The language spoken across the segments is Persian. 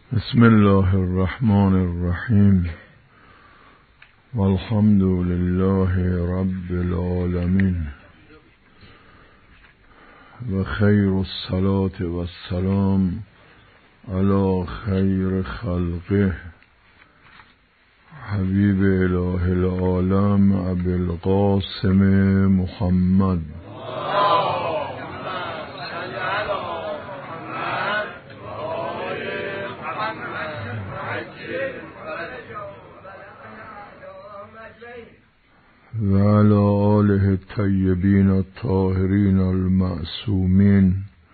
بسم الله الرحمن الرحیم والحمد لله رب العالمین و خیر الصلاة و السلام علی خیر خلقه حبیب اله العالم ابی القاسم محمد و علی آله الطیبین الطاهرین المعصومین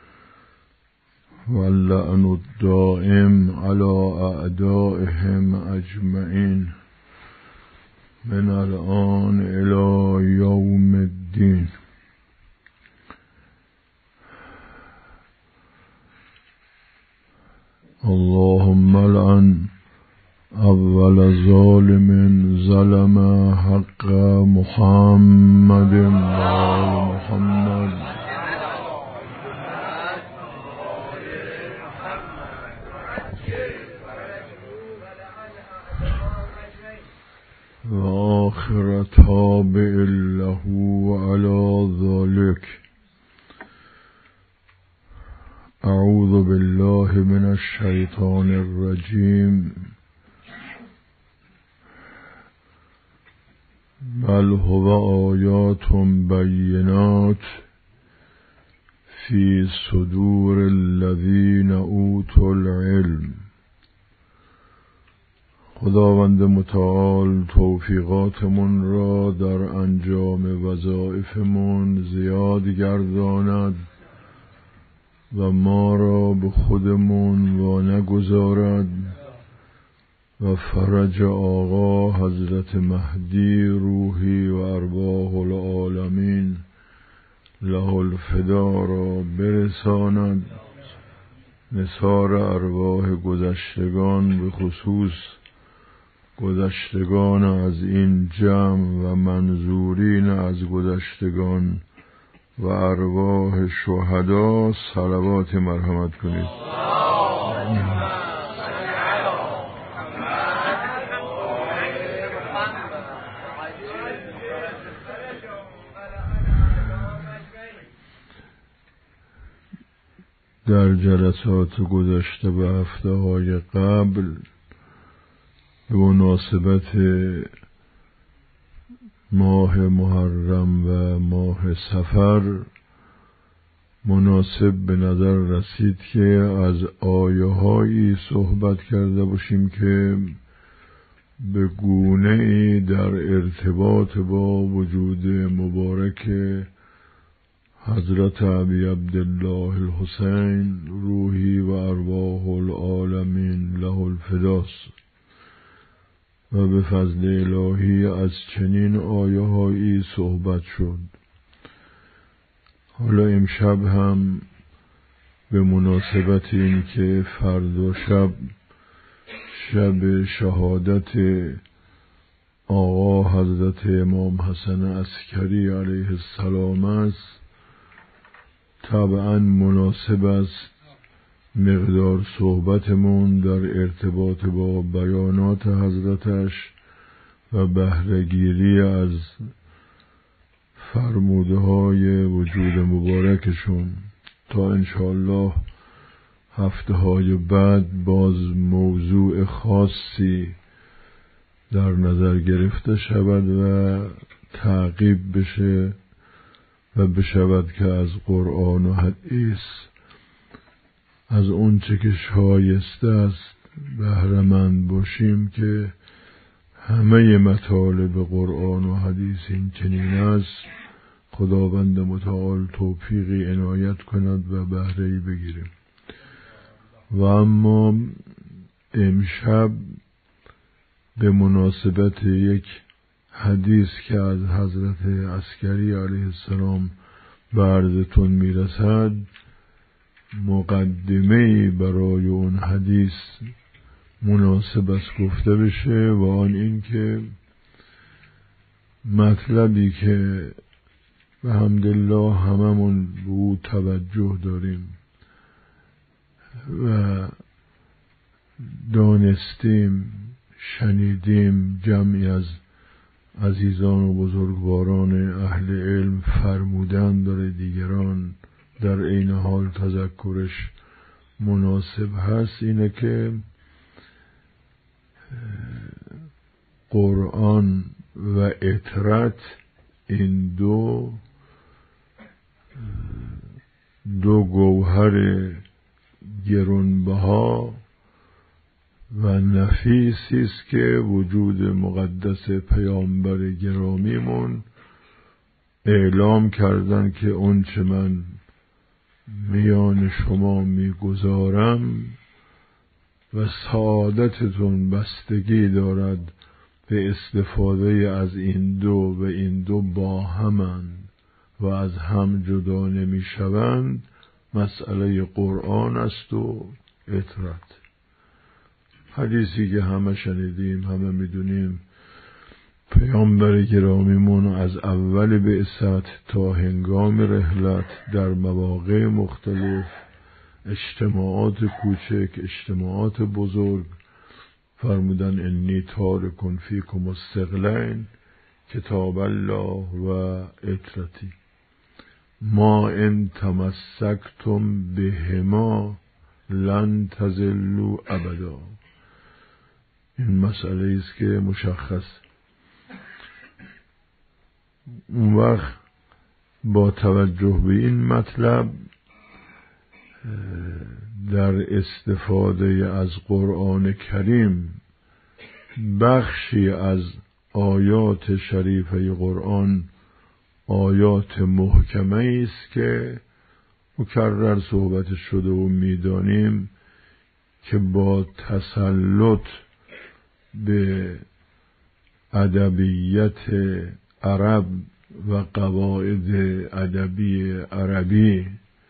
واللعن الدائم علی اعدائهم اجمعین من الآن الی یوم الدین. اللهم لعن اول ظالم ظلم حق محمد و محمد و آخر تابع له علی ذلك. اعوذ بالله من الشیطان الرجیم. بل هو آیات بینات فی صدور الذین اوتوا العلم. خداوند متعال توفیقاتمون را در انجام وظایفمون زیاد گرداند و ما را به خودمون و نگذارد و فرج آقا حضرت مهدی روحی و ارواح العالمین له الفدا را برساند. نثار ارواح گذشتگان به خصوص گذشتگان از این جمع و منظورین از گذشتگان و ارواح شهدا صلوات مرحمت کنید. در جلسات گذشته و هفته‌های قبل به مناسبت ماه محرم و ماه صفر مناسب به نظر رسید که از آیه‌هایی صحبت کرده باشیم که به گونه‌ای در ارتباط با وجود مبارک حضرت ابی عبدالله الحسین روحی و ارواح العالمین له الفداست و به فضل الهی از چنین آیه‌هایی صحبت شد. حالا امشب هم به مناسبت این که فردا شب شهادت آقا حضرت امام حسن عسکری علیه السلام است، طبعا مناسب است مقدار صحبتمون در ارتباط با بیانات حضرتش و بهره‌گیری از فرموده های وجود مبارکشون تا انشاءالله هفته های بعد باز موضوع خاصی در نظر گرفته شود و تعقیب بشه و بشود که از قرآن و حدیث از اون چه که شایسته است بهره‌مند باشیم که همه مطالب قرآن و حدیث این چنین است. خداوند متعال توفیقی عنایت کند و بهره‌ای بگیریم. و اما امشب به مناسبت یک حدیث که از حضرت عسکری علیه السلام به عرضتون میرسد مقدمه‌ای برای اون حدیث مناسب است گفته بشه و آن این که مطلبی که به حمدالله هممون به او توجه داریم و دانستیم، شنیدیم جمعی از عزیزان و بزرگواران اهل علم فرمودن داره دیگران در عین حال تذکرش مناسب هست، اینه که قرآن و اطرت این دو گوهر گرانبها و نفیسی است که وجود مقدس پیامبر گرامیمون اعلام کردن که اون چه من میان شما میگذارم و سعادتتون بستگی دارد به استفاده از این دو، و این دو با همند و از هم جدا نمیشوند، مسئله قرآن است و اطرت. حدیثی که همه شنیدیم، همه میدونیم، پیامبر گرامیمون از اول بعثت تا هنگام رحلت در مواقع مختلف، اجتماعات کوچک، اجتماعات بزرگ، فرمودن انی تارک فیکم الثقلین کتاب الله و اطرتی ما ان تمسکتم بهما لن تضلوا ابدا. این مسئله است که مشخص. اون وقت با توجه به این مطلب در استفاده از قرآن کریم، بخشی از آیات شریفه قرآن آیات محکمه است که مکرر صحبت شده و میدانیم که با تسلط به ادبیات عرب و قواعد ادبی عربی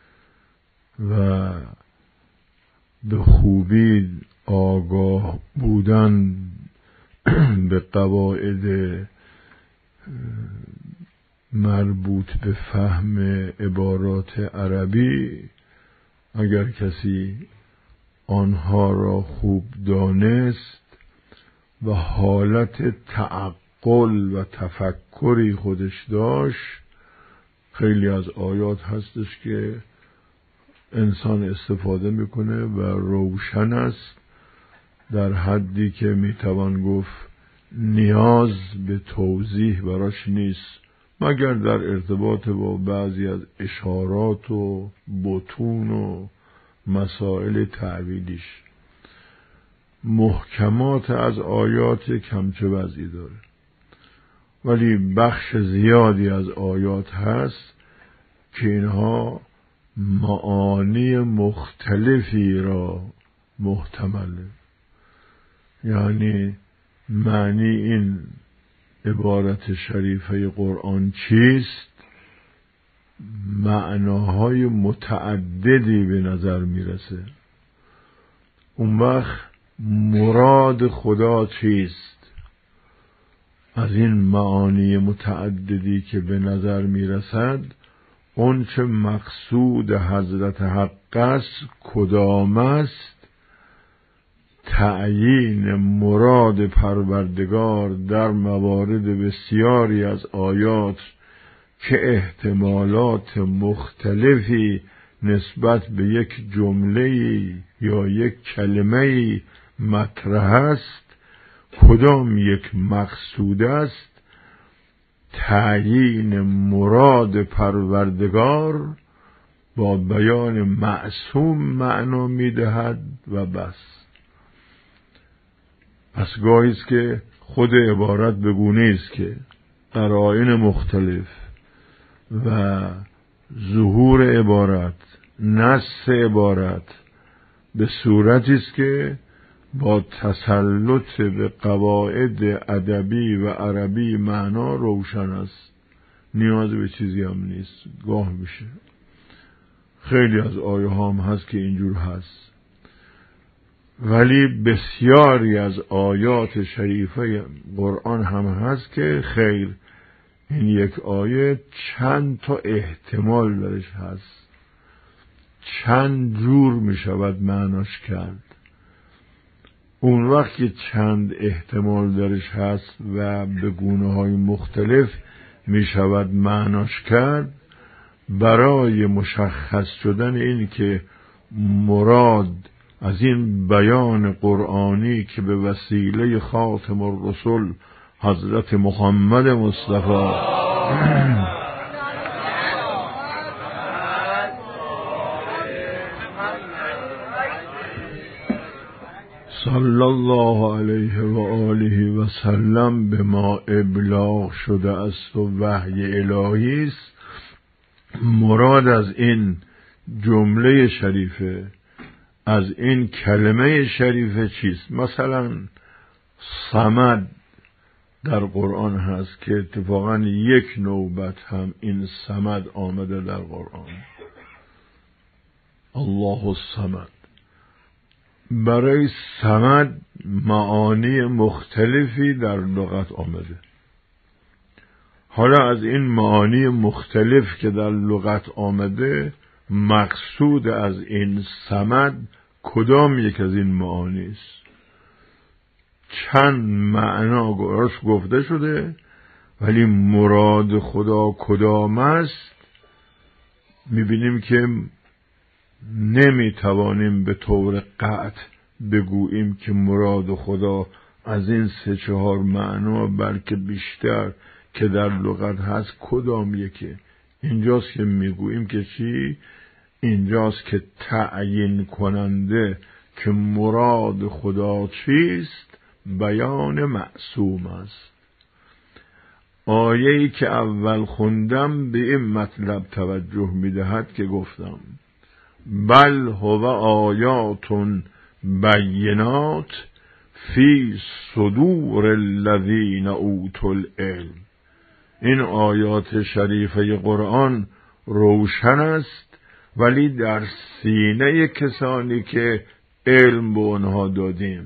و به خوبی آگاه بودن به قواعد مربوط به فهم عبارات عربی، اگر کسی آنها را خوب دانست و حالت تعقل و تفکری خودش داشت، خیلی از آیات هستش که انسان استفاده میکنه و روشن است در حدی که میتوان گفت نیاز به توضیح براش نیست، مگر در ارتباط با بعضی از اشارات و بطون و مسائل تعبیدیش. محکمات از آیات کمچه وضعی داره، ولی بخش زیادی از آیات هست که اینها معانی مختلفی را محتمله. یعنی معنی این عبارت شریفه قرآن چیست؟ معناهای متعددی به نظر میرسه. اون وقت مراد خدا چیست؟ از این معانی متعددی که به نظر میرسد، اون چه مقصود حضرت حق است کدام است؟ تعیین مراد پروردگار در موارد بسیاری از آیات که احتمالات مختلفی نسبت به یک جمله یا یک کلمه مطرح است، کدام یک مقصود است؟ تعیین مراد پروردگار با بیان معصوم معنا میدهد و بس. پس گاهی است که خود عبارت به گونه است که قرائن مختلف و ظهور عبارت، نص عبارت به صورتی است که با تسلط به قواعد ادبی و عربی معنا روشن است، نیاز به چیزی هم نیست. گاه میشه خیلی از آیه هم هست که اینجور هست، ولی بسیاری از آیات شریفه قرآن هم هست که خیر، این یک آیه چند تا احتمال درش هست، چند جور می شود معناش کرد. اون وقت که چند احتمال درش هست و به گونه‌های مختلف می شود معناش کرد، برای مشخص شدن این که مراد از این بیان قرآنی که به وسیله خاتم الرسل حضرت محمد مصطفی صلی الله علیه و آله و سلم به ما ابلاغ شده است و وحی الهی است، مراد از این جمله شریفه، از این کلمه شریفه چیست؟ مثلا صمد در قرآن هست که اتفاقا یک نوبت هم این صمد آمده در قرآن، الله الصمد. برای صمد معانی مختلفی در لغت آمده. حالا از این معانی مختلف که در لغت آمده، مقصود از این صمد کدام یک از این معانی است؟ چند معنا گفته شده، ولی مراد خدا کدام است میبینیم که نمیتوانیم به طور قطع بگوییم که مراد خدا از این 3-4 معنا بلکه بیشتر که در لغت هست کدام یکی. اینجاست که میگوییم که چی؟ اینجاست که تعیین کننده که مراد خدا چیست بیان معصوم است. آیه‌ای که اول خوندم به این مطلب توجه میدهد که گفتم بل هو آیات بینات فی صدور الذین اوتوا العلم. این آیات شریفه قرآن روشن است، ولی در سینه کسانی که علم به آنها دادیم،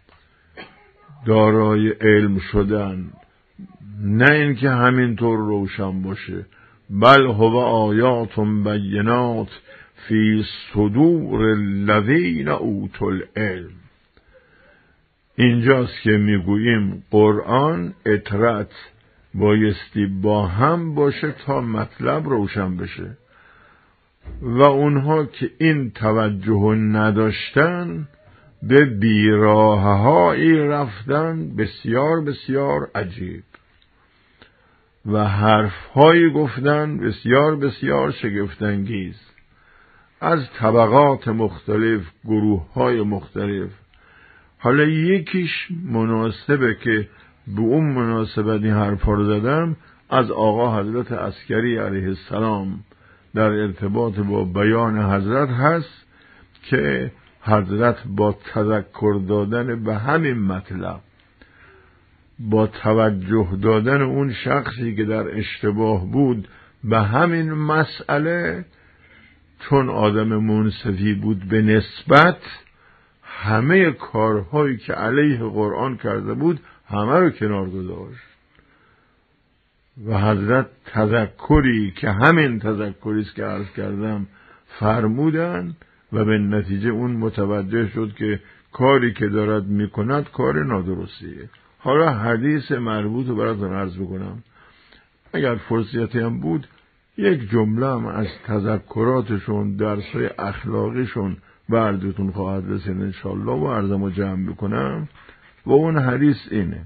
دارای علم شدن، نه اینکه همینطور روشن باشه. بل هو آیات بینات فی صدور الذین اوتوا العلم. اینجاست که میگوییم قرآن اطرت بایستی با هم باشه تا مطلب روشن بشه، و اونها که این توجه نداشتن به بیراههایی رفتن بسیار بسیار عجیب و حرفهایی گفتن بسیار بسیار شگفت‌انگیز از طبقات مختلف، گروه‌های مختلف. حالا یکیش مناسبه که به اون مناسبت این حرفا رو زدم، از آقا حضرت عسکری علیه السلام در ارتباط با بیان حضرت هست که حضرت با تذکر دادن به همین مطلب، با توجه دادن اون شخصی که در اشتباه بود به همین مسئله، چون آدم منصفی بود به نسبت، همه کارهایی که علیه قرآن کرده بود همه رو کنار گذاشت و حضرت تذکری که همین تذکری است که عرض کردم فرمودن و به نتیجه اون متوجه شد که کاری که دارد میکند کار نادرستیه. حالا حدیث مربوط رو براتون عرض بکنم، اگر فرصتی هم بود یک جمله هم از تذکراتشون، درسای اخلاقیشون بردتون خواهد رسید انشالله و عرضمو جمع بکنم. و اون حدیث اینه: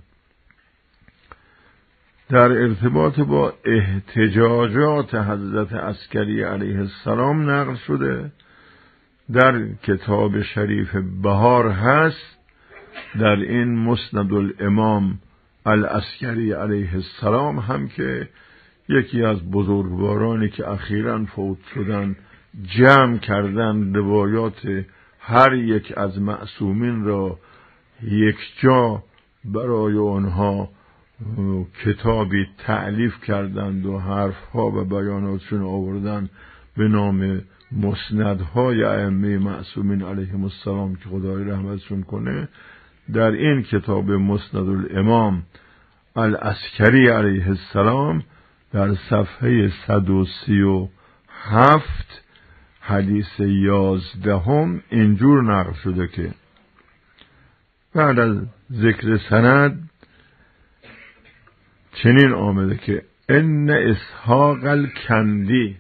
در ارتباط با احتجاجات حضرت عسکری علیه السلام نقل شده، در کتاب شریف بهار هست، در این مسند الامام العسکری علیه السلام هم که یکی از بزرگوارانی که اخیراً فوت شدن جمع کردن روایات هر یک از معصومین را یک جا برای آنها کتابی تألیف کردند و حرفها و بیاناتشون آوردن به نام مسندهای ائمه معصومین علیهم السلام که خدای رحمتشون کنه. در این کتاب مسند الامام العسکری علیه السلام در صفحه 137 حدیث 11 اینجور نقل شده که بعد از ذکر سند چنین آمده که ان اسحاق الکندی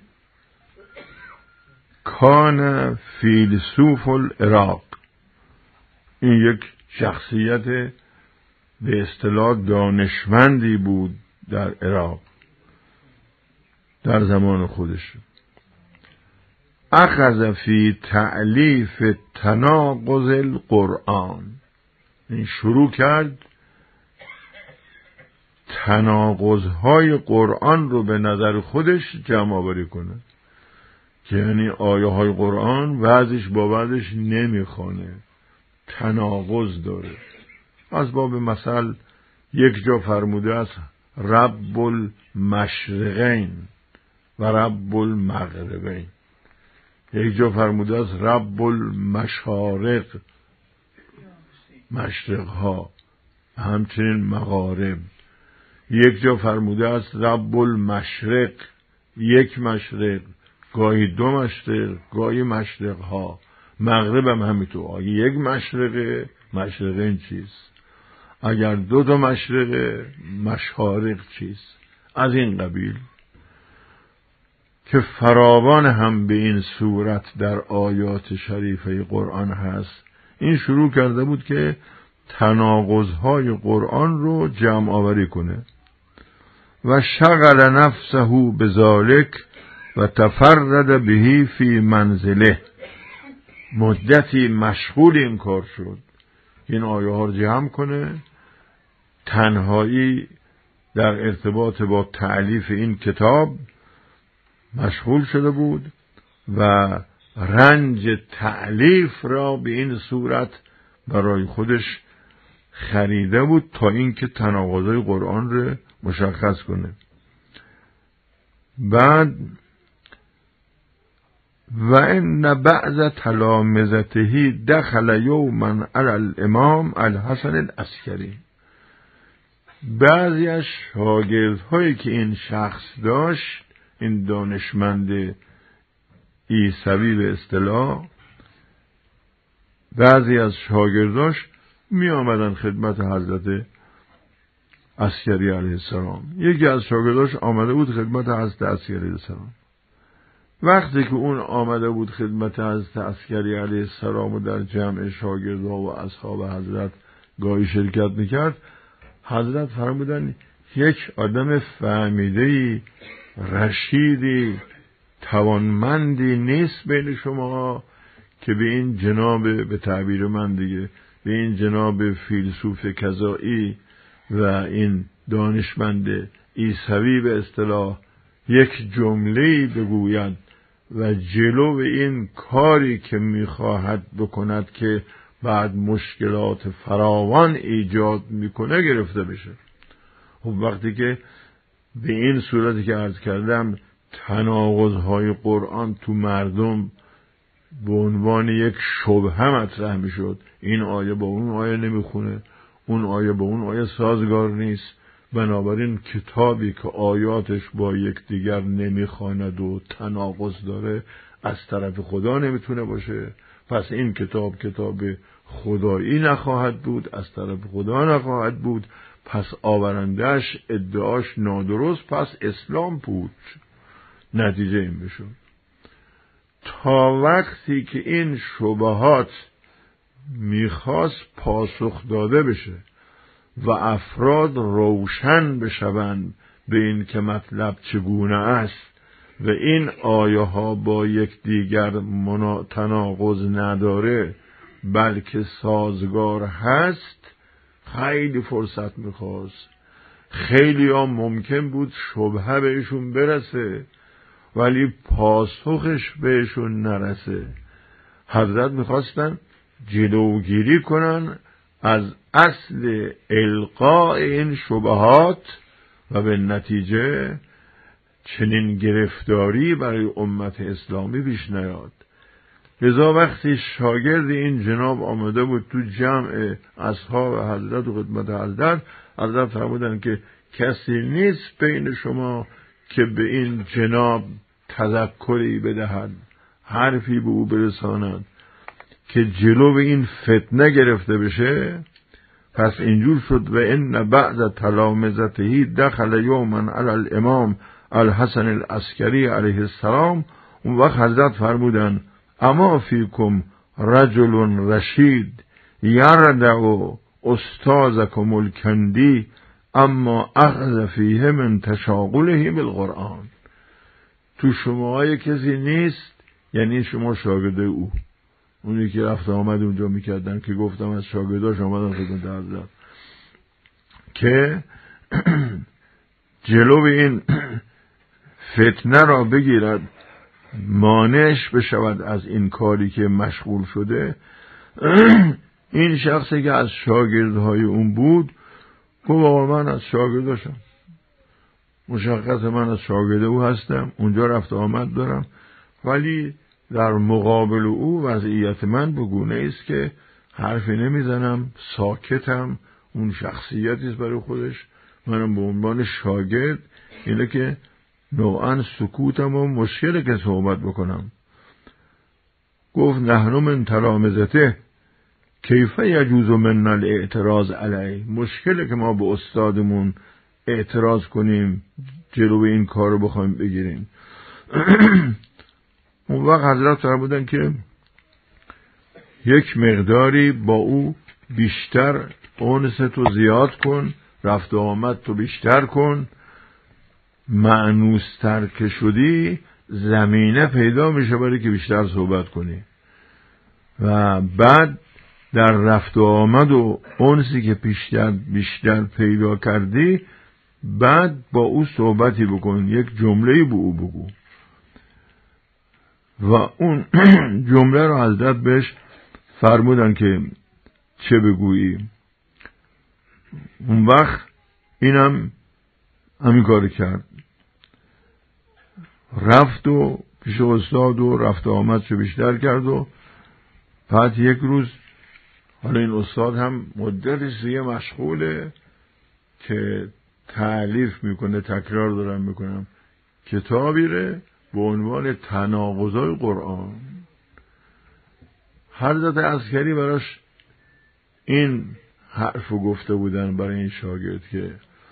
کان فیلسوف العراق. این یک شخصیت به اصطلاح دانشمندی بود در عراق در زمان خودش. اخذ فی تألیف تناقض القرآن، این شروع کرد تناقض‌های قرآن رو به نظر خودش جمع آوری کنه، که یعنی آیه های قرآن بعضیش با بعضش نمیخونه، تناقض داره. از باب مثل یک جا فرموده است رب المشرقین و رب المغربین، یک جا فرموده است رب المشارق، مشرق ها، همچنین مغارب. یک جا فرموده است رب المشرق، یک مشرق، گاهی دو مشرق، گاهی مشرق ها. مغرب هم همینطور، یک مشرقه، مشرقین چیست؟ اگر دو تا مشرقه، مشارق چیست؟ از این قبیل که فراوان هم به این صورت در آیات شریفه قرآن هست. این شروع کرده بود که تناقض‌های قرآن رو جمع آوری کنه و شغل نفسه بذالک و تفرد بهی فی منزله. مدتی مشغول این کار شد، این آیه ها رو جمع کنه، تنهایی در ارتباط با تألیف این کتاب مشغول شده بود و رنج تألیف را به این صورت برای خودش خریده بود تا اینکه تناقضای قرآن را مشخص کنه. بعد و ان بعض تلامذته دخل یوما علی الامام الحسن العسکری. بعضی از شاگردهایی که این شخص داشت، این دانشمند عیسوی به اصطلاح، بعضی از شاگرداش می آمدن خدمت حضرت عسکری علیه السلام. یکی از شاگرداش آمده بود خدمت حضرت عسکری علیه السلام. وقتی که اون آمده بود خدمت حضرت عسکری علیه السلام و در جمع شاگردها و اصحاب حضرت گاهی شرکت میکرد، حضرت فرمودن یک آدم فهمیده‌ای، رشیدی، توانمندی نیست بین شما که به این جناب، به تعبیر من دیگه، به این جناب فیلسوف کذایی و این دانشمند عیسوی به اصطلاح یک جمله‌ای بگوید و جلو این کاری که میخواهد بکند که بعد مشکلات فراوان ایجاد میکنه گرفته بشه. خب وقتی که به این صورتی که عرض کردم تناقض‌های قرآن تو مردم به عنوان یک شبهه مطرح میشد، این آیه با اون آیه نمیخونه، اون آیه با اون آیه سازگار نیست، بنابراین کتابی که آیاتش با یکدیگر نمیخواند و تناقض داره از طرف خدا نمیتونه باشه، پس این کتاب کتاب خدایی نخواهد بود، از طرف خدا نخواهد بود، پس آورندهش ادعاش نادرست، پس اسلام بود. نتیجه این بشد تا وقتی که این شبهات میخواست پاسخ داده بشه و افراد روشن بشوند به این که مطلب چگونه است و این آیه ها با یک دیگر تناقض نداره بلکه سازگار هست، خیلی فرصت میخواست. خیلی ها ممکن بود شبهه بهشون برسه ولی پاسخش بهشون نرسه. حضرت میخواستن جلوگیری کنن از اصل القاء این شبهات و به نتیجه چنین گرفتاری برای امت اسلامی پیش نیاد. لذا وقتی شاگرد این جناب آمده بود تو جمع اصحاب حضرت و خدمت حضرت فرمودن که کسی نیست بین شما که به این جناب تذکری بدهد، حرفی به او برساند که جلو این فتنه گرفته بشه پس اینجور شد و ان بعد تلامذته دخل یوما علی الامام الحسن العسکری علیه السلام. اون وقت حضرت فرمودن اما فیکم رجل رشید یردع استاذکم الکندی اما اخذ فیه من تشاغله بالقرآن. تو شما کسی نیست، یعنی شما شاگرده او، اونی که رفت آمد اونجا میکردن که گفتم از شاگرداش آمدن خدمت حضرت که جلو این فتنه را بگیرد، مانعش بشود از این کاری که مشغول شده. این شخصی که از شاگردهای اون بود گفت آقا من از شاگرداشم، مشخص من از شاگرد او هستم، اونجا رفت آمد دارم، ولی در مقابل او وضعیت من بگونه است که حرفی نمیزنم، ساکتم. اون شخصیتی است برای خودش، منم به عنوان شاگرد اینه که نوعا سکوتم و مشکله که صحبت بکنم. گفت نحن من تلامذته کیف یجوز من الاعتراض علیه. مشکله که ما به استادمون اعتراض کنیم، جلو این کار رو بخوایم بگیریم. اون وقت حضرت فرمودن که یک مقداری با او بیشتر اونس تو زیاد کن، رفت و آمد تو بیشتر کن، معنوستر که شدی زمینه پیدا میشه برای که بیشتر صحبت کنی و بعد در رفت و آمد و اونسی که بیشتر پیدا کردی بعد با او صحبتی بکن، یک جمله‌ای به او بگو و اون جمله رو حضرت بهش فرمودن که چه بگویی. اون وقت اینم همین کار کرد، رفت و پیش استاد و رفت و آمد چه بیشتر کرد و بعد یک روز حالا این استاد هم مدتش دیگه مشغوله که تألیف میکنه، تکرار دارم میکنم، کتابی ره به عنوان تناقضای قرآن. حضرت عسکری براش این حرفو گفته بودن برای این شاگرد که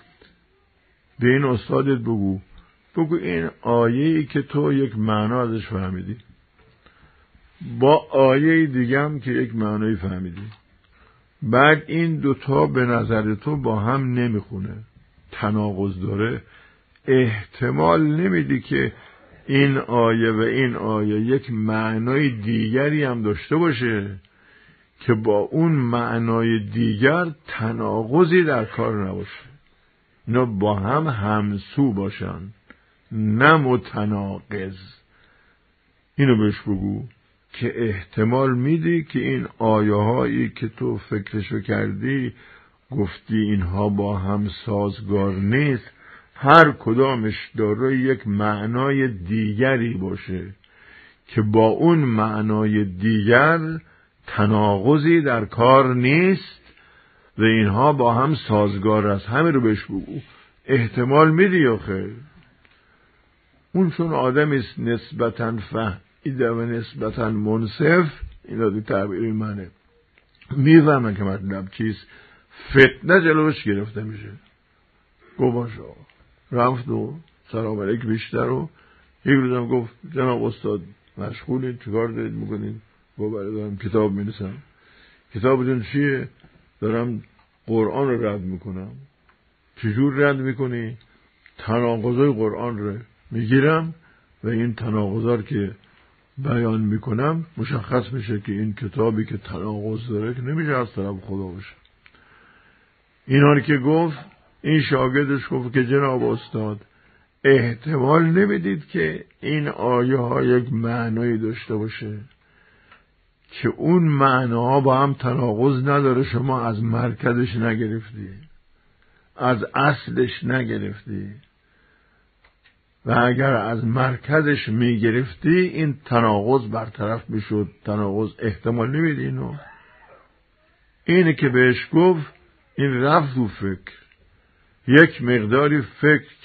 به این استادت بگو این آیه‌ای که تو یک معنا ازش فهمیدی با آیه دیگه هم که یک معنی فهمیدی، بعد این دوتا به نظر تو با هم نمیخونه، تناقض داره، احتمال نمیدی که این آیه و این آیه یک معنای دیگری هم داشته باشه که با اون معنای دیگر تناقضی در کار نباشه، اینا با هم همسو باشن نه متناقض. اینو بهش بگو که احتمال میدی که این آیه هایی که تو فکرشو کردی گفتی اینها با هم سازگار نیست، هر کدامش داره یک معنای دیگری باشه که با اون معنای دیگر تناقضی در کار نیست و اینها با هم سازگار است. همین رو بهش بگو، احتمال میدی یا خیر. اون چون آدمی است نسبتاً فهمیده و نسبتاً منصف، اینا دو تعبیر منه، میفهمن که مطلب چیست، فتنه جلوش گرفته میشه. گو باشه رفت و سلام علیک بیشتر و یک روزم گفت جناب استاد مشغولید چیکار دارید میکنید؟ گفت بله دارم کتاب می‌نویسم. کتابتون چیه؟ دارم قرآن رو رد میکنم. چجور رد میکنی؟ تناقضای قرآن رو میگیرم و این تناقضا که بیان میکنم مشخص میشه که این کتابی که تناقض داره که نمیشه از طرف خدا باشه. اینا رو که گفت این شاگردش گفت که جناب استاد احتمال نمیدید که این آیه ها یک معنایی داشته باشه که اون معناها با هم تناقض نداره، شما از مرکزش نگرفتی، از اصلش نگرفتی و اگر از مرکزش میگرفتی این تناقض برطرف میشد. تناقض احتمال نمیدی اینو. اینه که بهش گفت این رفت و فکر، یک مقداری فکر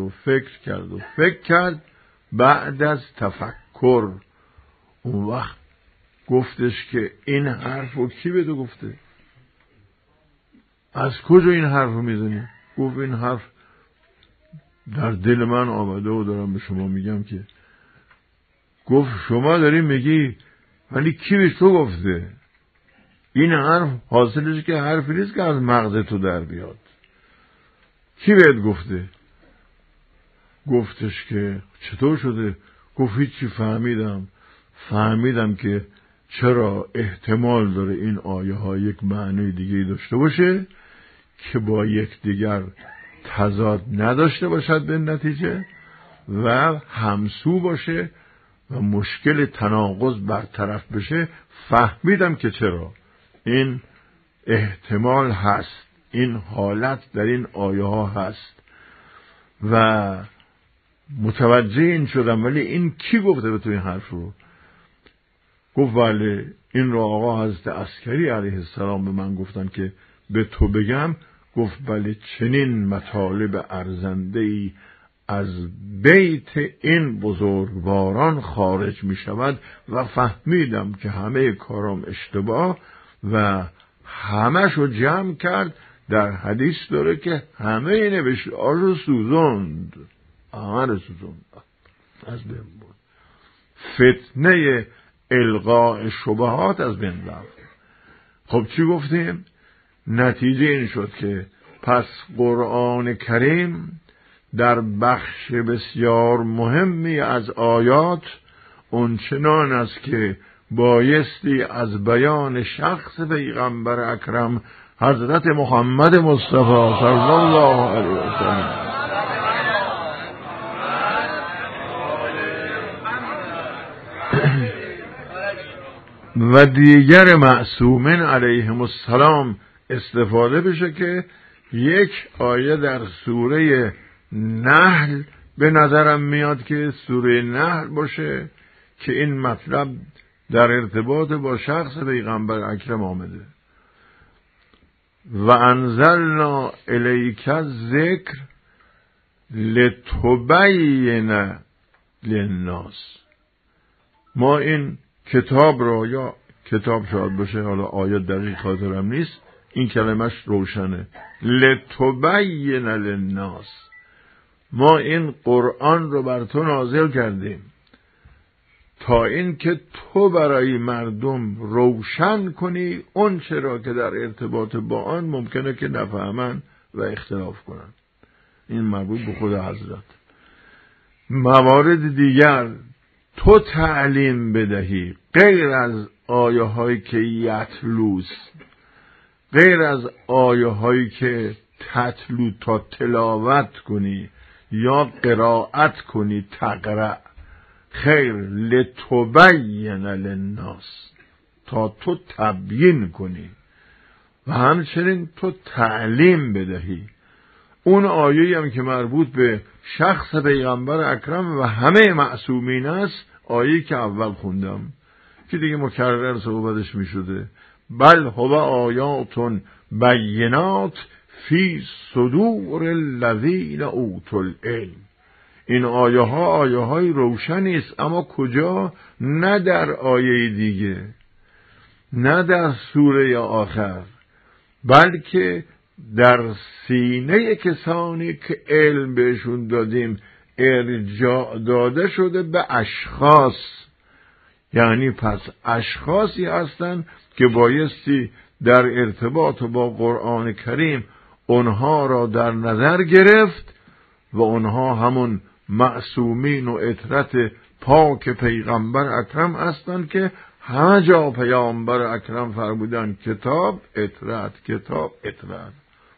کرد بعد از تفکر اون وقت گفتش که این حرفو کی به تو گفته؟ از کجا این حرف رو میزنی؟ گفت این حرف در دل من آمده و دارم به شما میگم که. گفت شما داری میگی ولی کی به تو گفته؟ این حرف حاصلش که حرفی نیست که از مغز تو در بیاد. کی بهت گفته؟ گفتش که چطور شده؟ گفت هیچی، فهمیدم که چرا احتمال داره این آیه ها یک معنی دیگه داشته باشه که با یک دیگر تضاد نداشته باشد به نتیجه و همسو باشه و مشکل تناقض برطرف بشه. فهمیدم که چرا این احتمال هست، این حالت در این آیه ها هست و متوجه این شدم. ولی این کی گفته به تو این حرف رو؟ گفت ولی این رو آقا حضرت عسکری علیه السلام به من گفتن که به تو بگم. گفت ولی چنین مطالب ارزنده‌ای از بیت این بزرگواران خارج می شود و فهمیدم که همه کارام اشتباه و همه شو جمع کرد. در حدیث داره که همه نوشته رو سوزند، همه رو سوزند، از بین بود. فتنه القاء شبهات از بین رفت. خب چی گفتیم؟ نتیجه این شد که پس قرآن کریم در بخش بسیار مهمی از آیات اونچنان است که بایستی از بیان شخص پیغمبر اکرم حضرت محمد مصطفی صلی الله علیه و سلم و دیگر معصومین علیهم السلام استفاده بشه که یک آیه در سوره نحل به نظرم میاد که سوره نحل باشه که این مطلب در ارتباط با شخص پیغمبر اکرم آمده. و انزلنا الیک الذکر لتبین للناس. ما این کتاب را، یا کتاب شاید باشه، حالا آیات دقیق خاطرم نیست، این کلمش روشنه، لتبین للناس، ما این قرآن رو بر تو نازل کردیم تا این که تو برای مردم روشن کنی اون چرا که در ارتباط با آن ممکنه که نفهمن و اختلاف کنن. این مربوط به خود حضرت. موارد دیگر تو تعلیم بدهی، غیر از آیه هایی که یتلوس، غیر از آیه هایی که تتلو تا تلاوت کنی یا قرائت کنی تقرأ، خیر، لتبین للناس، تا تو تبیین کنی و همچنین تو تعلیم بدهی. اون آیه‌ای هم که مربوط به شخص پیغمبر اکرم و همه معصومین است، آیه‌ای که اول خوندم که دیگه مکرر صحبتش می شده، بل هو آیات بینات فی صدور الذین اوتوا العلم. این آیه های روشنی است، اما کجا؟ نه در آیه دیگه، نه در سوره آخر، بلکه در سینه کسانی که علم بهشون دادیم ارجاع داده شده به اشخاص. یعنی پس اشخاصی هستند که بایستی در ارتباط با قرآن کریم اونها را در نظر گرفت و اونها همون معصومین و عترت پاک پیغمبر اکرم هستند که همه جا پیامبر اکرم فرمودن کتاب عترت، کتاب عترت.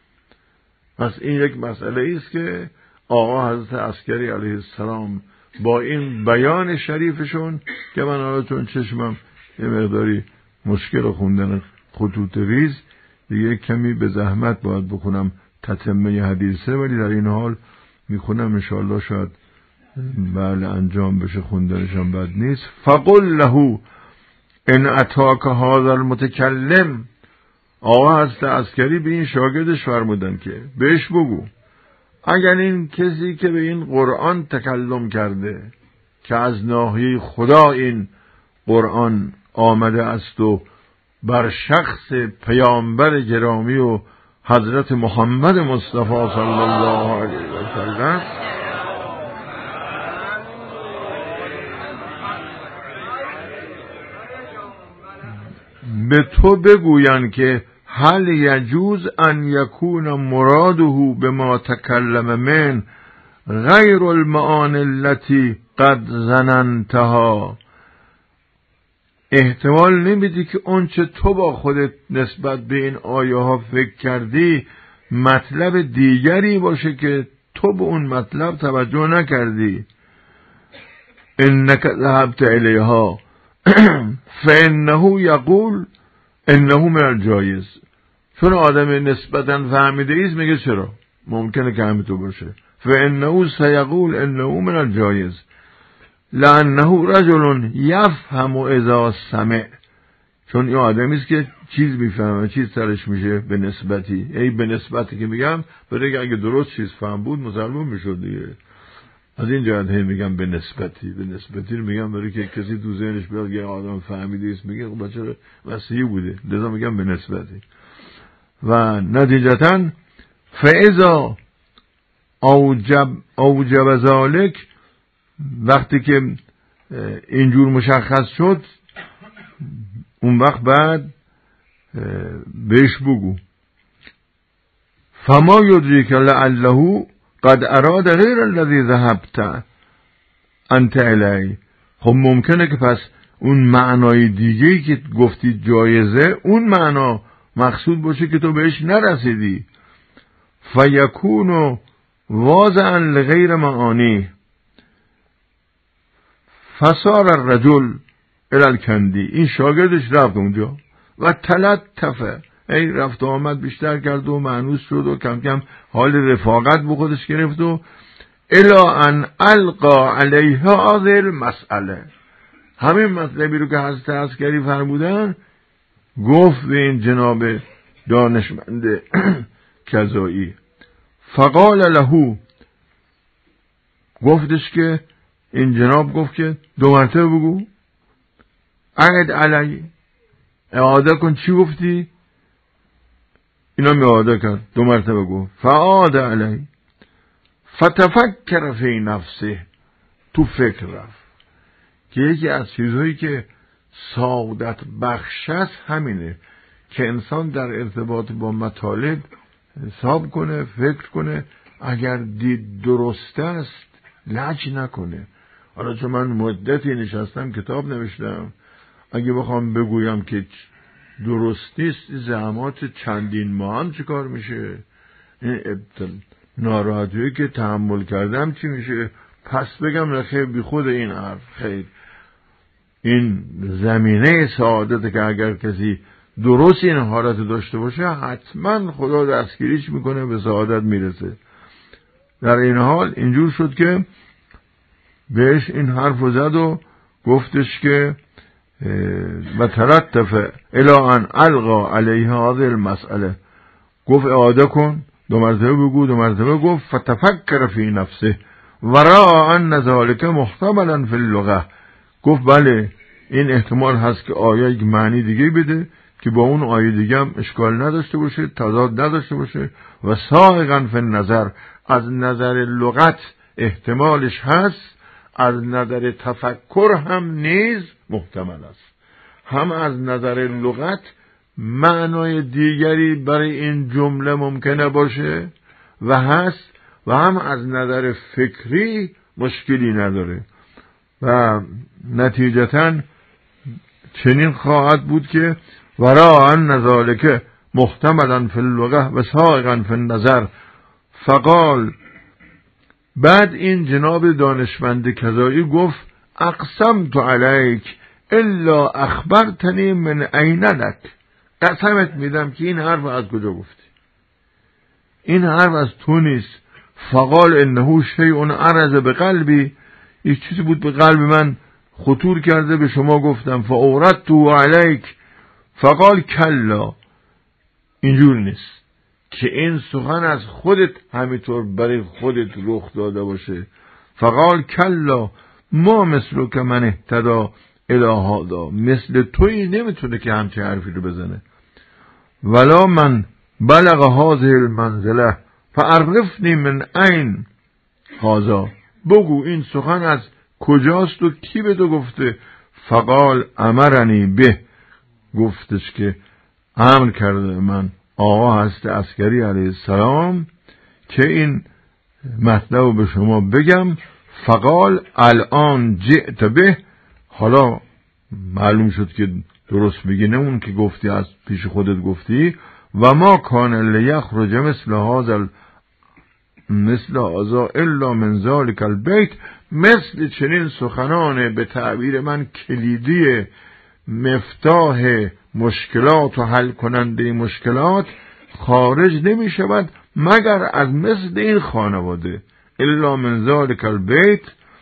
پس این یک مسئله است که آقا حضرت عسکری علیه السلام با این بیان شریفشون که من حالا چون چشمم یه مقداری مشکل خوندن خطوط ریز دیگه کمی به زحمت باید بکنم تتمه حدیثه، ولی در این حال میخونم انشاءالله شاید بله انجام بشه، خوندنشم بد نیست. فقل له ان اتاک هذا المتکلم، آقا حضرت عسکری به این شاگردش فرمودن که بهش بگو اگر این کسی که به این قرآن تکلم کرده که از ناحیه خدا این قرآن آمده است و بر شخص پیامبر گرامی و حضرت محمد مصطفی صلی الله علیه و سلم به تو بگویند که هل یجوز ان یکون مراده بما تکلم من غیر المعانی التي قد ظننتها. احتمال نمیدی که اونچه تو با خودت نسبت به این آیه ها فکر کردی مطلب دیگری باشه که تو به اون مطلب توجه نکردی. انک ذهبت الیها فانه یقول انه من الجایز. چون آدم نسبتا فهمیده ایست میگه چرا ممکنه که همینطور باشه. فانه سیقول انه من الجایز لانه رجل یفهم اذا سمع. چون این آدمی است که چیز میفهمه، چیز سرش میشه به نسبتی. ای به نسبتی که میگم برای اگه درست چیز فهم بود مسلمان میشد دیگه. از این جهت میگم به نسبتی. به نسبتی رو میگم برای که کسی تو ذهنش بیاد یه آدم فهمیده است میگه خب بچه مسیحی بوده، لذا میگم به نسبتی. و نتیجتا فاذا اوجب ذلک، وقتی که اینجور مشخص شد اون وقت بعد بهش بگو فما یدریک لعله قد اراد غیر الذی ذهبت انت الیه. خب ممکنه که پس اون معنای دیگه‌ای که گفتی جایزه اون معنا مقصود باشه که تو بهش نرسیدی. فیکون واضعا لغیر معانی فصار الرجل الی الکندی. این شاگردش رفت اونجا و تلطفه، ای رفت و آمد بیشتر کرد و مانوس شد و کم کم حال رفاقت به خودش گرفت و الا ان القا علیها هذه المسئله. همین مطلبی رو که حضرت عسکری فرمودن گفت به این جناب دانشمند کذایی. فقال له، گفتش که این جناب گفت که 2 مرتبه بگو. عقد علی، اعاده کن چی گفتی. اینا می اعاده کرد 2 مرتبه گفت. فعاد علی فتفکر فی نفسه، تو فکر رفت که یکی از چیزهایی که سعادت بخش است همینه که انسان در ارتباط با مطالب حساب کنه، فکر کنه، اگر دید درست است لج نکنه. حالا چون من مدتی نشستم کتاب نوشتم، اگه بخوام بگویم که درست نیست زحمات چندین ماه هم چه کار میشه، این ناراحتی که تحمل کردم چی میشه، پس بگم نخیر بی خود این حرف. خیر این زمینه سعادت که اگر کسی درست این حالت داشته باشه حتما خدا دستگیریش میکنه به سعادت میرسه. در این حال اینجور شد که بهش این حرف رو زد و گفتش که و تلطف الی ان القا علیها هذه المسئله. گفت اعاده کن، 2 مرتبه بگو. 2 مرتبه گفت فتفکر فی نفسه و رأى ان ذلك محتملا فی اللغه. گفت بله این احتمال هست که آیه یک معنی دیگه بده که با اون آیه دیگه هم اشکال نداشته باشه، تضاد نداشته باشه. و سائغا فی النظر، از نظر لغت احتمالش هست، از نظر تفکر هم نیز محتمل است. هم از نظر لغت معنای دیگری برای این جمله ممکنه باشه و هست، و هم از نظر فکری مشکلی نداره. و نتیجتاً چنین خواهد بود که وراء ان ذلک محتملا فی اللغه و سائغا فی النظر. فقال، بعد این جناب دانشمند کذایی گفت اقسمت علیک الا اخبرتنی من این لک. قسمت میدم که این حرف از کجا گفتی، این حرف از تو نیست. فقال انه شیء عرض بقلبی، یک چیزی بود به قلب من خطور کرده به شما گفتم. فاوردته علیک. فقال کلا، اینجور نیست که این سخن از خودت همینطور برای خودت رخ داده باشه. فقال کلا ما مثل که من اهتدا الهادا، مثل تویی نمیتونه که همچه حرفی رو بزنه. ولا من بلغ هذه المنزله فعرفنی من این هذا، بگو این سخن از کجاست و کی به تو گفته؟ فقال امرنی به، گفتش که امر کرده من آقا هست عسکری علیه السلام که این مطلب به شما بگم. فقال الان جئت به، حالا معلوم شد که درست میگی، نه اون که گفتی از پیش خودت گفتی. و ما کان لیخرج مثل هذا الا من ذلک البیت، مثل چنین سخنان به تعبیر من کلیدی مفتاح مشکلات و حل کننده مشکلات خارج نمی شود مگر از مثل این خانواده. الا من ذلک البیت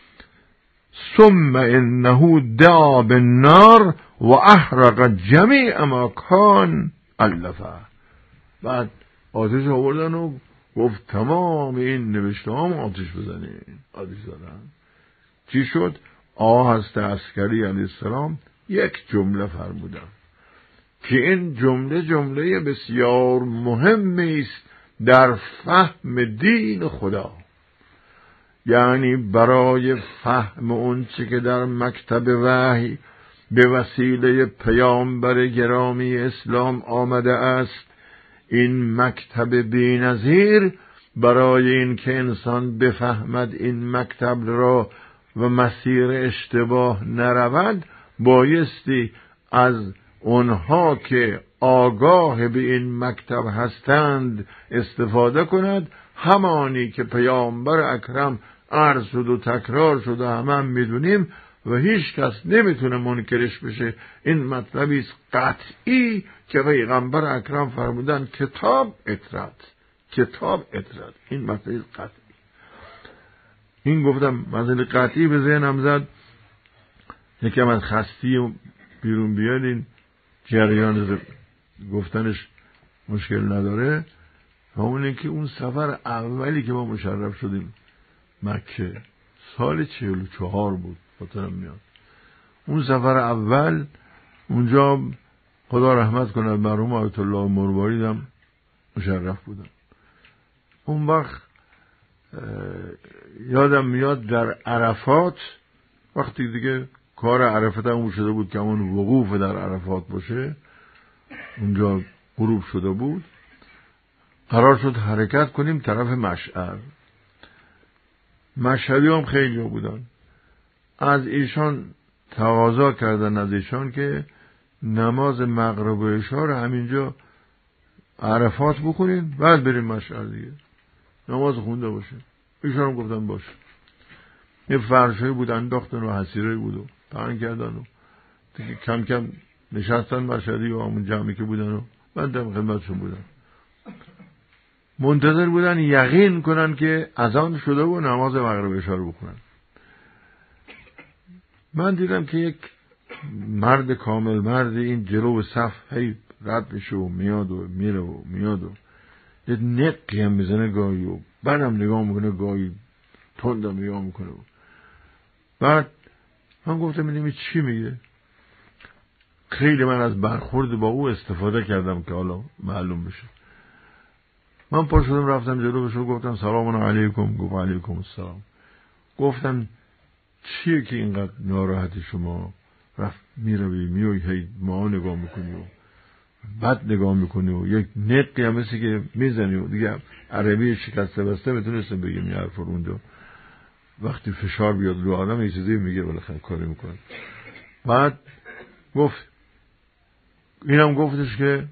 ثم انه دعا بالنار و احرق جمیع ما کان الفه. بعد آتش آوردن و گفت تمام این نوشته هم آتش بزنین. آتش زدن. چی شد؟ آقا هست عسکری علیه السلام یک جمله فرمودن که این جمله بسیار مهمی است در فهم دین خدا، یعنی برای فهم اون چی که در مکتب وحی به وسیله پیامبر گرامی اسلام آمده است. این مکتب بی‌نظیر برای این که انسان بفهمد این مکتب را و مسیر اشتباه نرود، بایستی از اونها که آگاه به این مکتب هستند استفاده کند، همانی که پیامبر اکرم عرض شد و تکرار شد و همه میدونیم و هیچ کس نمیتونه منکرش بشه. این مطلبی است قطعی که پیغمبر اکرم فرمودن کتاب اطرد. این مطلبی قطعی. این گفتم مسئله قطعی به ذهنم زد، یکم از خستی بیرون بیاد، این جریان گفتنش مشکل نداره. همونه که اون سفر اولی که ما مشرف شدیم مکه سال 44 بود خاطرم میاد. اون سفر اول اونجا خدا رحمت کنه مرحوم آیت الله مرواریدم مشرف بودم. اون وقت یادم میاد در عرفات، وقتی دیگه کار عرفات هم شده بود که اون وقوف در عرفات باشه، اونجا غروب شده بود، قرار شد حرکت کنیم طرف مشعر. مشهدی هم خیلی بودن، از ایشان تقاضا کردن از ایشان که نماز مغرب و عشا رو همینجا عرفات بخونین بعد بریم مشعر دیگه نماز خونده باشه. ایشان هم گفتن باشه. یه فرشایی بود انداختن و حسیره بود و پهن کردن و دیگه کم کم نشستن مشهدی و همون جمعی که بودن و من دم خدمتشون بودم، منتظر بودن یقین کنن که اذان شده و نماز مغرب عشا رو بخونن. من دیدم که یک مرد کامل مرد این جلو صف هی رد میشه و میاد و میره و میاد و یه نقی هم میزنه گاهی و بعدم نگاه میکنه گاهی تندم نگاه میکنه. بعد من گفتم اینمی چی میگه؟ خیلی من از برخورد با او استفاده کردم که حالا معلوم بشه. من پا شدم رفتم جلو بشه و گفتم سلام علیکم. گفت علیکم السلام. گفتم چیه که اینقدر ناراحتی شما؟ رفت میروی میوی هی ما نگاه میکنی و بعد نگاه میکنی و یک نقی هم مثل که میزنی و دیگه عربی شکسته بسته میتونستم بگیم یه حرف اونجا وقتی فشار بیاد رو آدم یه چیزی میگه بالاخره کاری میکنه. بعد گفت اینم گفتش که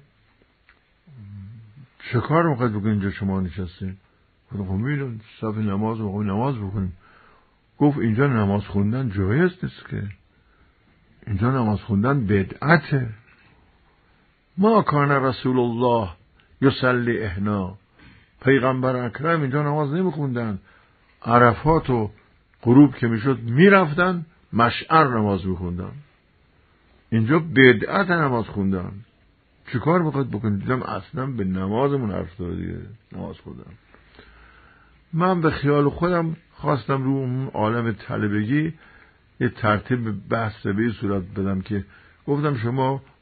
چه کار میخواید بکنید اینجا شما نشستین؟ گفتم خب میدون صف نماز رو نماز بکنیم. گفت اینجا نماز خوندن جایز نیست که، اینجا نماز خوندن بدعته. ما کان رسول الله یصلی احنا، پیغمبر اکرم اینجا نماز نمیخوندن، عرفات و غروب که میشد میرفتن مشعر نماز میخوندن، اینجا بدعت نماز خوندن. چی کار میخواید بکنید؟ دیدم اصلا به نمازمون حرف داره دیگه نماز خوندن. من به خیال خودم خواستم رو اون عالم طلبگی یه ترتیب بحث به صورت بدم که گفتم شما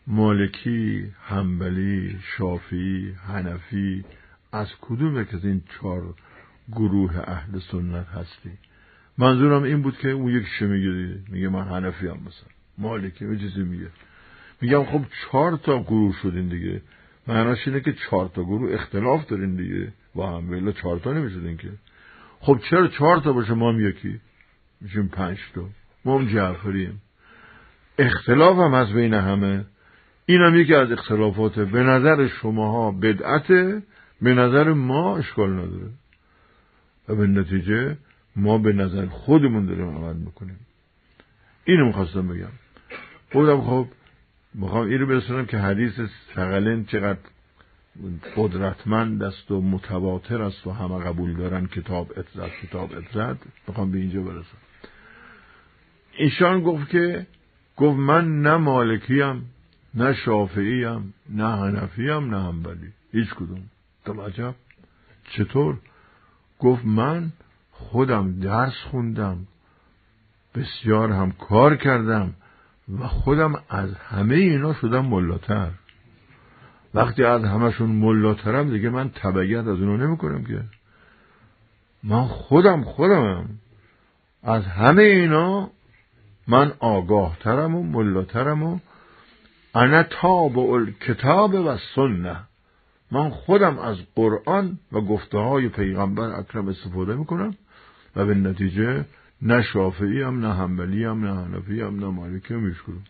مالکی، حنبلی، شافعی، حنفی، از کدوم یک از این 4 گروه اهل سنت هستی؟ منظورم این بود که اون یکیش میگه من حنفی ام، مثلا مالکی یه چیزی میگم خب 4 گروه شدین دیگه، معناش اینه که 4 گروه اختلاف دارین دیگه با هم، ولی 4 نمیشدین که. خب چرا 4 باشه ما هم یکی میشیم 5 ما هم جعفریم. اختلاف هم هست بین همه، این هم یکی از اختلافاته. به نظر شماها بدعته، به نظر ما اشکال نداره و به نتیجه ما به نظر خودمون داریم عمل میکنیم. اینو میخواستم بگم. خودم خب میخوام اینو برسونم که حدیث ثقلین چقدر قدرتمند است و متواتر است و همه قبول دارن، کتاب اتزد. میخوام به اینجا برسم. ایشان گفت من نه مالکیم، نه شافعیم، نه حنفیم، نه حنبلی، هیچ کدوم. عجب چطور؟ گفت من خودم درس خوندم، بسیار هم کار کردم و خودم از همه اینا شدم ملاتر. وقتی از همشون ملاترم دیگه من تبعیت از اونو نمی کنم که. من خودمم از همه اینا من آگاه ترم و ملاترم و انا تابع الکتاب و سنه. من خودم از قرآن و گفته های پیغمبر اکرم استفاده میکنم و به نتیجه نه شافعی هم، نه حنبلی هم، نه حنفی هم، نه مالکی هم، هیچ کدوم.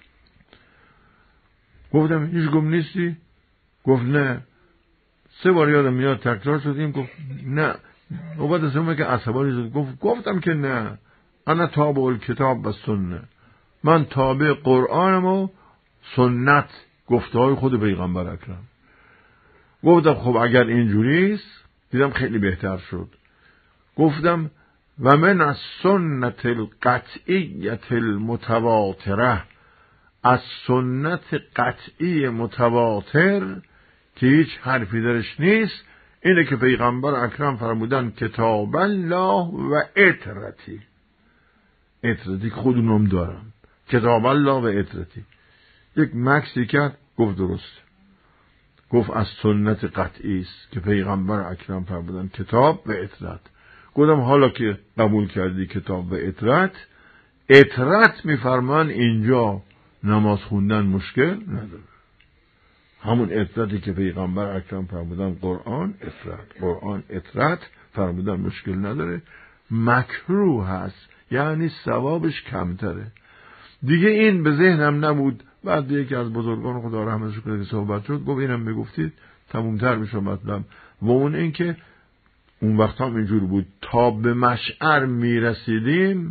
گفتم هیچ گم نیستی؟ گفت نه. 3 بار یادم میاد تکرار شدیم. گفت نه. نوبت سوم که عصبانی شد گفتم که نه، انا تابع الکتاب و سنه. من تابع قرآنم و سنت، گفته های خود پیغمبر اکرم. گفتم خب اگر اینجوریست، دیدم خیلی بهتر شد. گفتم و من از سنت القطعیت المتواتره، از سنت قطعی متواتر که هیچ حرفی درش نیست، اینه که پیغمبر اکرم فرمودن کتاب الله و اطرتی. اطرتی خودونم دارم، کتاب الله و اطرتی. یک مکسی کرد، گفت درست. گفت از سنت قطعی است که پیغمبر اکرم فرمودن کتاب و اطرت. گفتم حالا که قبول کردی کتاب و اطرت میفرمان اینجا نماز خوندن مشکل نداره. همون اطرتی که پیغمبر اکرم فرمودن قرآن اطرت فرمودن مشکل نداره. مکروه هست، یعنی ثوابش کمتره. دیگه این به ذهنم نبود. بعد یکی از بزرگان خدا رحمتش کنه که صحبت شد، گفت اینم میگفتید تمومتر میشه مطلب. و اون این که اون وقت هم اینجور بود، تا به مشعر میرسیدیم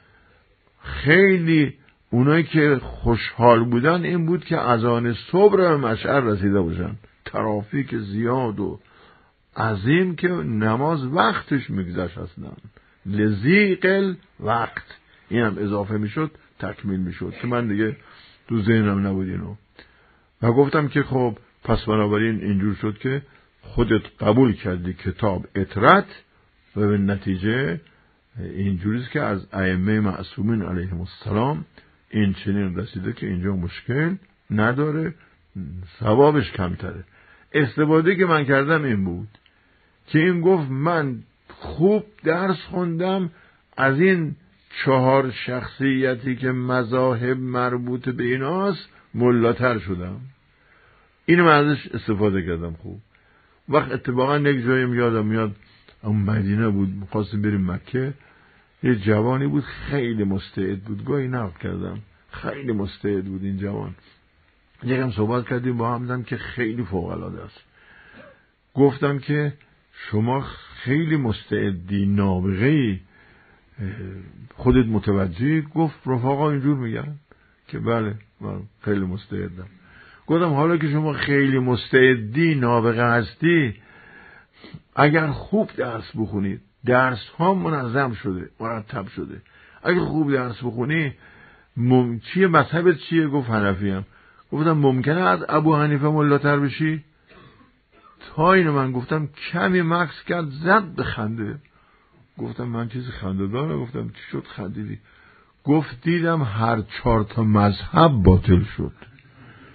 خیلی اونایی که خوشحال بودن این بود که اذان صبح به مشعر رسیده باشن. ترافیک زیاد و عظیم که نماز وقتش میگذشت اصلا، لذیق وقت. اینم اضافه میشد تکمیل میشد که من دیگه تو ذهنم نبود اینو. و گفتم که خب پس بنابراین اینجور شد که خودت قبول کردی کتاب اطرت و به نتیجه اینجوریست که از ائمه معصومین علیهم السلام این چنین رسیده که اینجا مشکل نداره، ثوابش کمتره. استفاده که من کردم این بود که این گفت من خوب درس خوندم، از این 4 شخصیتی که مذاهب مربوط به ایناست ملاتر شدم. اینو من ازش استفاده کردم. خوب وقت اتفاقا یک جایم یادم میاد، اون مدینه بود، می‌خواستیم بریم مکه. یه جوانی بود خیلی مستعد بود، گاهی نقل کردم خیلی مستعد بود این جوان. یکم صحبت کردیم با هم، دیدم که خیلی فوق العاده است. گفتم که شما خیلی مستعدی، نابغه‌ای، خودت متوجهی؟ گفت رفقا اینجور میگن که بله من خیلی مستعدم. گفتم حالا که شما خیلی مستعدی، نابغه هستی، اگر خوب درس بخونید، درس ها منظم شده، مرتب شده، اگر خوب درس بخونی چیه مذهبت چیه؟ گفت حنفیم. گفتم ممکنه از ابو حنیفه ملاتر بشی؟ تا اینو من گفتم کمی مکس کرد، زد به خنده. گفتم من چیزی خنده داره؟ گفتم چی شد خندیدی؟ گفت دیدم هر 4 مذهب باطل شد.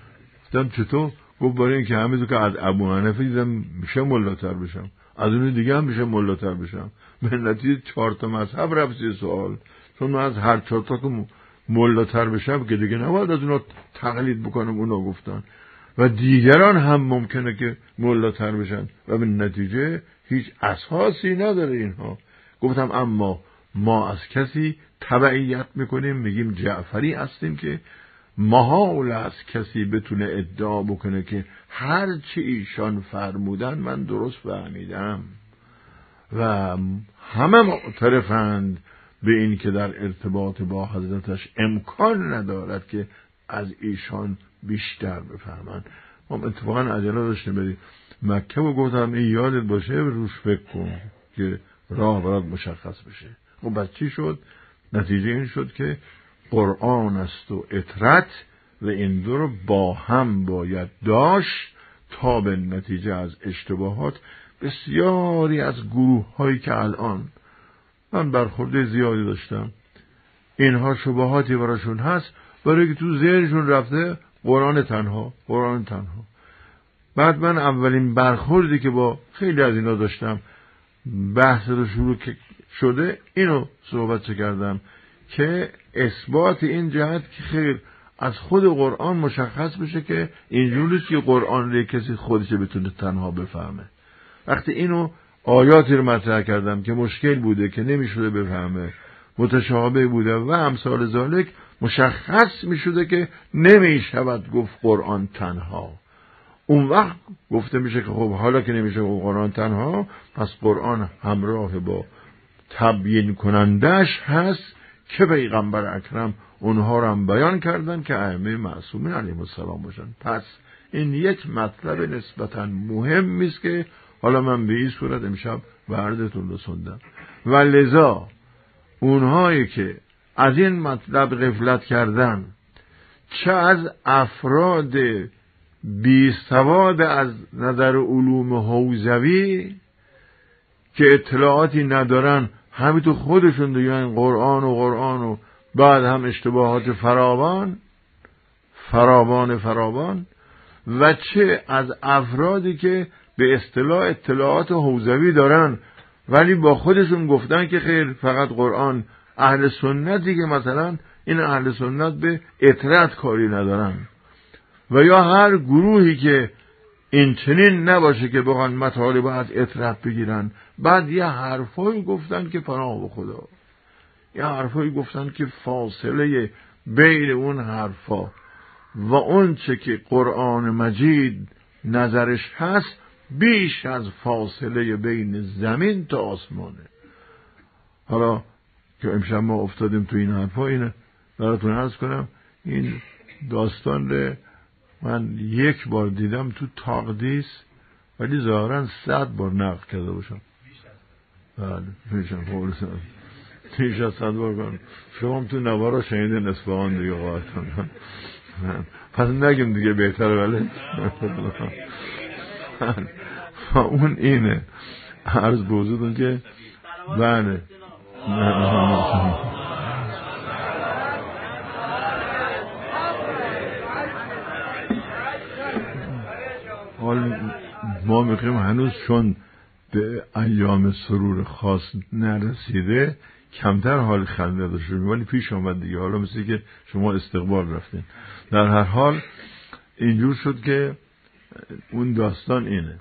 گفتم چطور؟ گفت برای اینکه همینطور که از ابو حنیفه دیدم میشه ملاتر بشم، از اون دیگه هم میشه ملاتر بشم. به نتیجه 4 تا مذهب رفت زیر سوال، چون من از هر 4 تا که ملاتر بشم که دیگه نباید از اونا تقلید بکنم، اونا گفتن و دیگران هم ممکنه که ملاتر بشن و به نتیجه هیچ اساسی نداره اینها. گفتم اما ما از کسی تبعیت میکنیم، میگیم جعفری هستیم که محال است کسی بتونه ادعا بکنه که هر چی ایشان فرمودن من درست فهمیدم و همه معترفند به این که در ارتباط با حضرتش امکان ندارد که از ایشان بیشتر بفهمن. ما اتفاقا عجله داشتیم بریم مکه و گفتم این یادت باشه روش فکر کن که راه برات مشخص بشه. خب بس چی شد؟ نتیجه این شد که قرآن است و اطرت و این دو رو با هم باید داشت تا به نتیجه از اشتباهات بسیاری از گروه هایی که الان من برخورده زیادی داشتم، اینها شبهاتی براشون هست برای که تو ذهنشون رفته قرآن تنها، قرآن تنها. بعد من اولین برخوردی که با خیلی از اینا داشتم بحث رو شروع شده اینو صحبت کردم که اثبات این جهت که خیر از خود قرآن مشخص بشه که اینجوریست که قرآن رو کسی خودش بتونه تنها بفهمه. وقتی اینو آیاتی رو مطرح کردم که مشکل بوده که نمیشده بفهمه، متشابه بوده و امثال ذالک، مشخص میشده که نمیشود گفت قرآن تنها. اون وقت گفته میشه که خب حالا که نمیشه قرآن تنها، پس قرآن همراه با تبیین کنندش هست که پیغمبر اکرم اونها رو هم بیان کردن که ائمه معصومین علیهم السلام باشن. پس این یک مطلب نسبتا مهمی است که حالا من به این صورت امشب وردتون رسوندم و لذا اونهایی که از این مطلب غفلت کردن، چه از افراد بی سواد از نظر علوم حوزوی که اطلاعاتی ندارن، همینطور خودشون دیگه قرآن و بعد هم اشتباهات فراوان و چه از افرادی که به اصطلاح اطلاعات حوزوی دارن ولی با خودشون گفتن که خیر فقط قرآن. اهل سنتی که مثلا این اهل سنت به اطرت کاری ندارن و یا هر گروهی که این چنین نباشه که بخوان مطالب از اطرت بگیرن، بعد یه حرفایی گفتن که پناه به خدا، یه حرفایی گفتن که فاصله بین اون حرفا و اون چه که قرآن مجید نظرش هست بیش از فاصله بین زمین تا آسمانه. حالا که امشب ما افتادیم تو این حرفا، اینه براتون عرض کنم. این داستان رو من 1 بار دیدم تو تقدیس، ولی ظاهرا 100 بار نقل کرده باشم. بله بیش از 100 بار کنم. شما هم تو نوارا شنیدین اصفهان دیگه قاعدتون. پس نگیم دیگه بهتره. ولی اون اینه عرض بوزودون که بله حال ما میخوایم هنوز چون به ایام سرور خاص نرسیده کمتر حال خنده داشته، ولی پیش آمد دیگه. حالا مثل که شما استقبال رفتین. در هر حال اینجور شد که اون داستان اینه.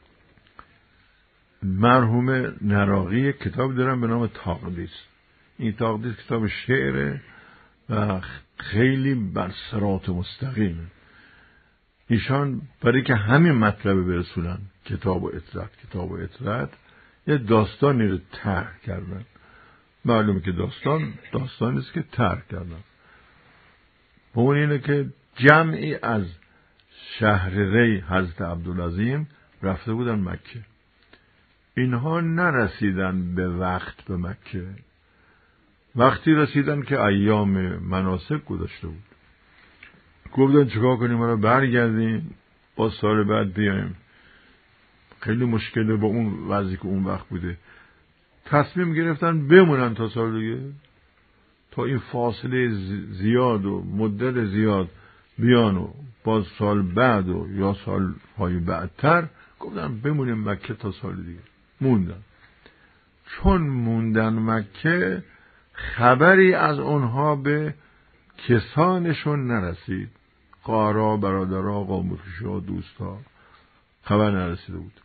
مرحوم نراقی کتاب دارن به نام تقدیس. این تقدیس کتاب شعره و خیلی بر صراط مستقیمه. ایشان برای که همین مطلب برسونن کتاب و اطرت یه داستانی رو طرح کردن. معلومه که داستانی است که طرح کردن. اون اینه که جمعی از شهر ری حضرت عبدالعظیم رفته بودن مکه. اینها نرسیدن به وقت به مکه. وقتی رسیدن که ایام مناسک گذشته بود. گفتن چیکار کنیم؟ ما رو برگردیم با سال بعد بیایم. خیلی مشکله با اون وضعی که اون وقت بوده. تصمیم گرفتن بمونن تا سال دیگه، تا این فاصله زیاد و مدت زیاد بیان و باز سال بعد و یا سالهای بعدتر گفتن بمونیم مکه تا سال دیگه. موندن. چون موندن مکه خبری از اونها به کسانشون نرسید. قارا، برادرها، قوم خویشا، دوستا خبر نرسیده بود.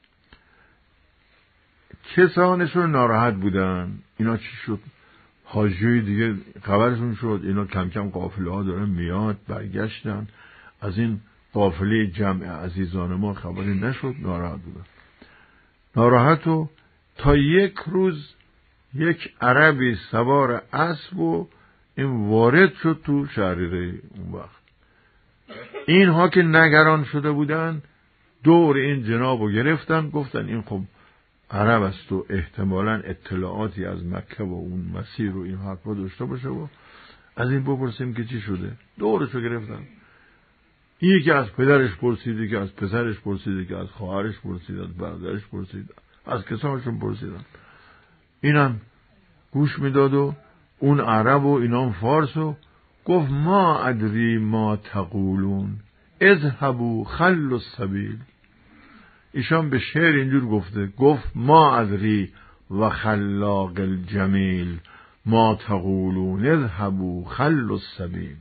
کسانشون ناراحت بودن. اینا چی شد؟ حاجی دیگه خبرشون شد اینا کم کم قافله ها داره میاد. برگشتن. از این قافله جمع عزیزان ما خبری نشد. ناراحت بودن. ناراحت و تا یک روز یک عربی سوار اسب و این وارد شد تو شهریره. اون وقت اینها که نگران شده بودن دور این جنابو گرفتن. گفتن این خب عرب است و احتمالاً اطلاعاتی از مکه و اون مسیر و این حرفا داشته باشه و از این بپرسیم که چی شده. دورشو گرفتن. یکی از پدرش پرسید، یکی از پسرش پرسید، یکی از خواهرش پرسید، از برادرش پرسید، از کسانشون پرسیدن. اینم گوش میداد و اون عرب و اینام فارس و گفت ما ادری ما تقولون اذهبوا خلوا السبیل. ایشان به شعر اینجور گفت ما ادری و خلاق الجمیل ما تقولون اذهبوا خلوا السبیل.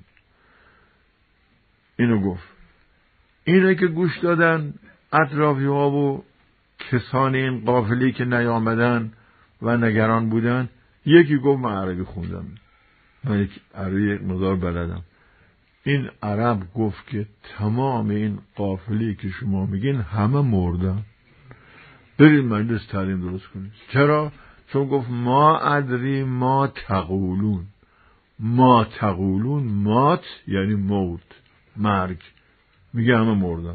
اینو گفت. اینو که گوش دادن اطرافی ها و کسان این قافلی که نیامدن و نگران بودن، یکی گفت من عربی خوندم، من یک عربی مقدار بلدم. این عرب گفت که تمام این قافلی که شما میگین همه مردن، برید مجلس تعلیم درست کنید. چرا؟ چون گفت ما ادری ما تقولون. ما تقولون مات یعنی موت، مرگ. میگه همه مردن.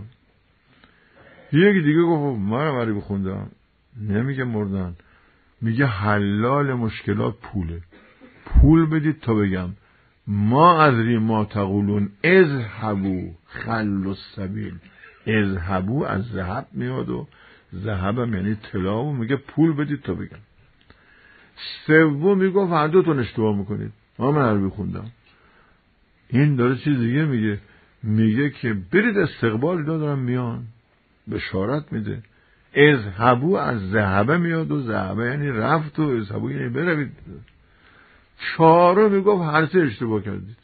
یکی دیگه گفت من عربی خوندم، نمیگه مردن، میگه حلال مشکلات پوله، پول بدید تا بگم. ما ادری ما تقولون اذهبوا خلوا السبیل. اذهبوا از ذهب میاد و ذهبم یعنی طلا و میگه پول بدید تا بگم. سوم میگفت هر دوتون اشتباه میکنید، من عربی خوندم. این داره چیز دیگه میگه که برید استقبال دارم میان، بشارت میده. اذهبوا از ذهبه میاد و ذهبه یعنی رفت و اذهبوا یعنی بروید. چهارم میگفت هر سه اشتباه کردید.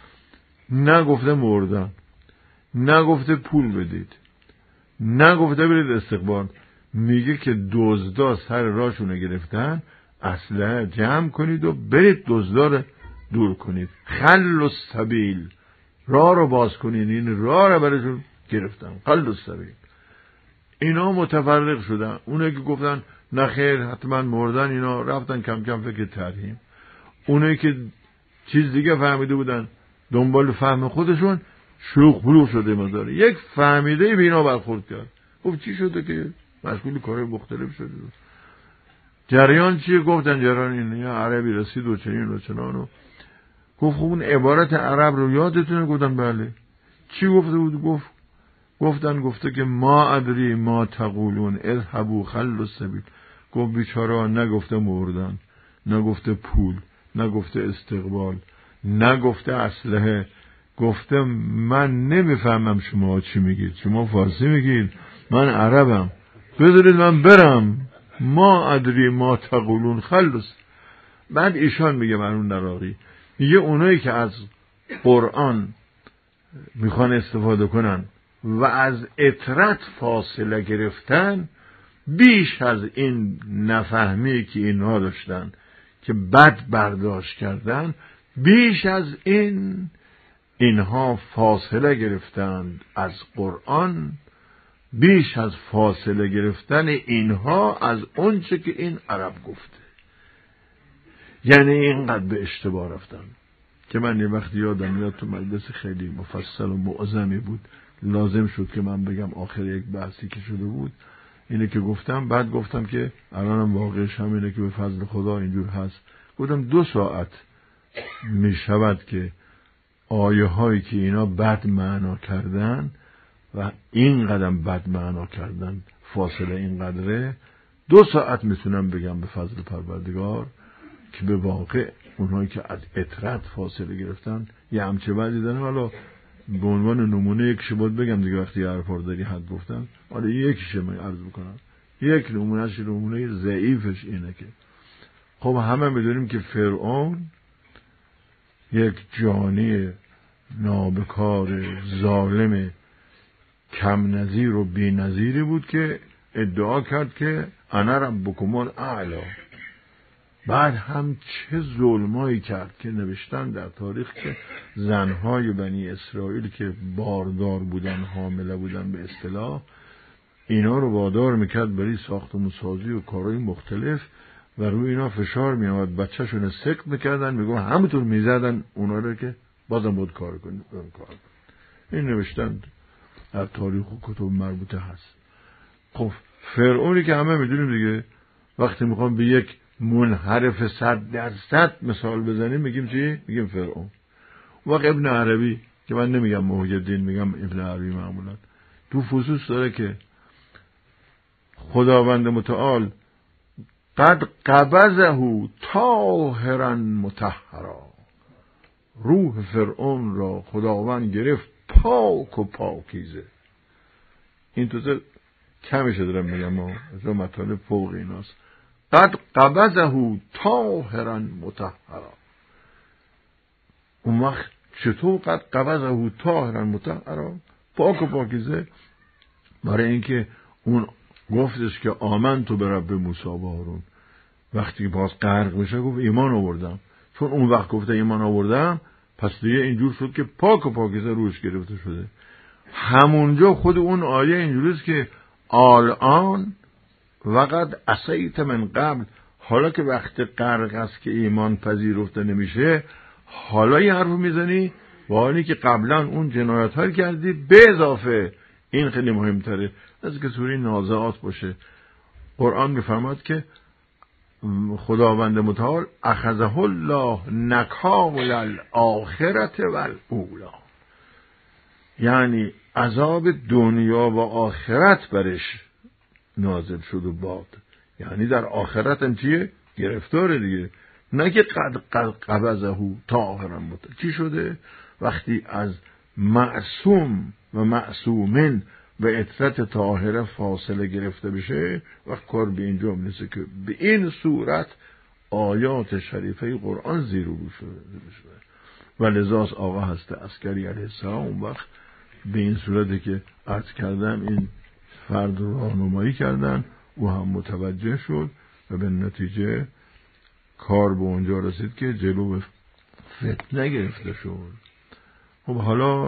نگفته مردن، نگفته پول بدید، نگفته برید استقبال. میگه که دزدا سر راشونو گرفتن، اسلحه جمع کنید و برید دزدا رو دور کنید. خلوا السبیل، راه رو باز کنید. این راه رو براشون گرفتن. خلوا السبیل. اینا متفرق شدن. اونایی که گفتن نخیر حتما مردن اینا رفتن کم کم فکر ترهیم. اونایی که چیز دیگه فهمیده بودن دنبال فهم خودشون شلوغ پلوغ شده مداره. یک فهمیده به اینا برخورد کرد. خب چی شده که مشغول کارهای مختلف شده؟ جریان چیه؟ گفتن جریان این یا عربی رسید و چنین و چنان و گفت خب اون عبارت عرب رو یادتونه؟ گفتن بله. چی گفته بود؟ گفته که ما ادری ما تقولون اذهبوا خلوا السبیل. گفت بیچاره نگفته مردن، نگفته پول، نگفته استقبال، نگفته اسلحه. گفته من نمیفهمم شما چی میگید، شما فارسی میگید، من عربم، بذارید من برم. ما ادری ما تقولون خلص. بعد ایشان میگه مرحوم نراقی، میگه اونایی که از قرآن میخوان استفاده کنن و از اطرت فاصله گرفتن، بیش از این نفهمی که اینها داشتن که بد برداشت کردن، بیش از این اینها فاصله گرفتند از قرآن، بیش از فاصله گرفتن اینها از اونچه که این عرب گفته. یعنی اینقدر به اشتباه رفتن که من یه وقت یادم میاد تو مجلس خیلی مفصل و معظمی بود، لازم شد که من بگم آخر یک بحثی که شده بود اینه که گفتم. بعد گفتم که الانم واقعش همینه که به فضل خدا اینجور هست. گفتم 2 ساعت می شود که آیه هایی که اینا بد معنا کردن و این قدم بد معنا کردن، فاصله این قدره، 2 ساعت میتونم بگم به فضل پروردگار که به واقع اونهایی که از اطرت فاصله گرفتن یه همچه بعدی دارن. حالا به عنوان نمونه یکیش باید بگم دیگه وقتی حرفا داری حد گفتم. آره یکیشه من عرض بکنم. یک نمونه ضعیفش اینه که خب همه میدونیم که فرعون یک جانی نابکار ظالم کم نظیر و بی نظیری بود که ادعا کرد که انا ربکم الاعلی. بعد هم چه ظلمایی کرد که نوشتن در تاریخ که زنهای بنی اسرائیل که باردار بودن، حامله بودن به اصطلاح، اینا رو وادار میکرد برای ساختمون سازی و کارهای مختلف و روی اینا فشار میامد، بچه‌شون سقط میکردن، میگم همونطور میزدن اونا رو که بازم بود کار کنید. این نوشتن در تاریخ و کتب مربوطه هست. خب فرعونی که همه میدونیم دیگه، وقتی میخوام به یک منحرف 100% مثال بزنیم میگیم چی؟ میگیم فرعون. وقت ابن عربی که من نمیگم محی الدین، میگم ابن عربی معمولا تو فصوص داره که خداوند متعال قد قبضه طاهرا مطهرا، روح فرعون را خداوند گرفت پاک و پاکیزه. این تو کمشه دارم میگم، از مطالب فوق ایناست. قد قبضه طاهرا مطهرا. اون وقت چطور قد قبضه طاهرا مطهرا؟ پاک و پاکیزه. برای اینکه اون گفتش که آمنت به رب موسی و هارون، وقتی باز غرق میشه گفت ایمان آوردم. چون اون وقت گفته ایمان آوردم، پس دیگه اینجور شد که پاک و پاکیزه روش گرفته شده. همونجا خود اون آیه اینجوریست که الان وقد عصیت من قبل، حالا که وقت غرق است که ایمان پذیرفته نمیشه، حالا این حرف میزنی و حالی که قبلا اون جنایت ها کردی. به اضافه این خیلی مهمتره از که سوره نازعات باشه، قرآن میفرماد که خداوند متعال اخذه الله نکال الاخرة والاولی، یعنی عذاب دنیا و آخرت برش نازل شد و باد. یعنی در آخرت هم چیه؟ گرفتاره دیگه. نه که قد قبضه طاهرا مطهرا. چی شده؟ وقتی از معصوم و معصومن و عترت طاهره فاصله گرفته بشه، وقت کار به اینجا میرسه که به این صورت آیات شریفه قرآن زیر و رو شده. و لذاست آقا هست عسکری علیه السلام اون وقت به این صورتی که عرض کردم این فرد رو راهنمایی کردن، او هم متوجه شد و به نتیجه کار به اونجا رسید که جلو فتنه گرفته شد. خب حالا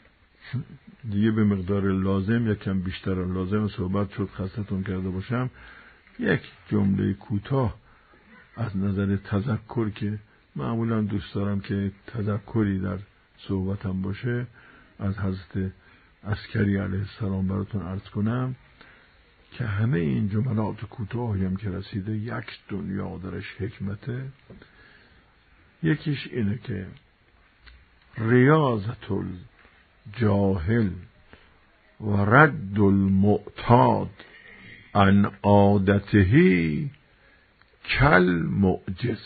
دیگه به مقدار لازم یکم بیشتر لازم صحبت شد، خستتون کرده باشم. یک جمله کوتاه از نظر تذکر که معمولا دوست دارم که تذکری در صحبتم باشه، از حضرت عسکری علیه السلام براتون عرض کنم که همه این جملات کوتاهی هم که رسیده یک دنیا درش حکمته. یکیش اینه که ریاضت الجاهل و رد المعتاد عن عادته کل معجز.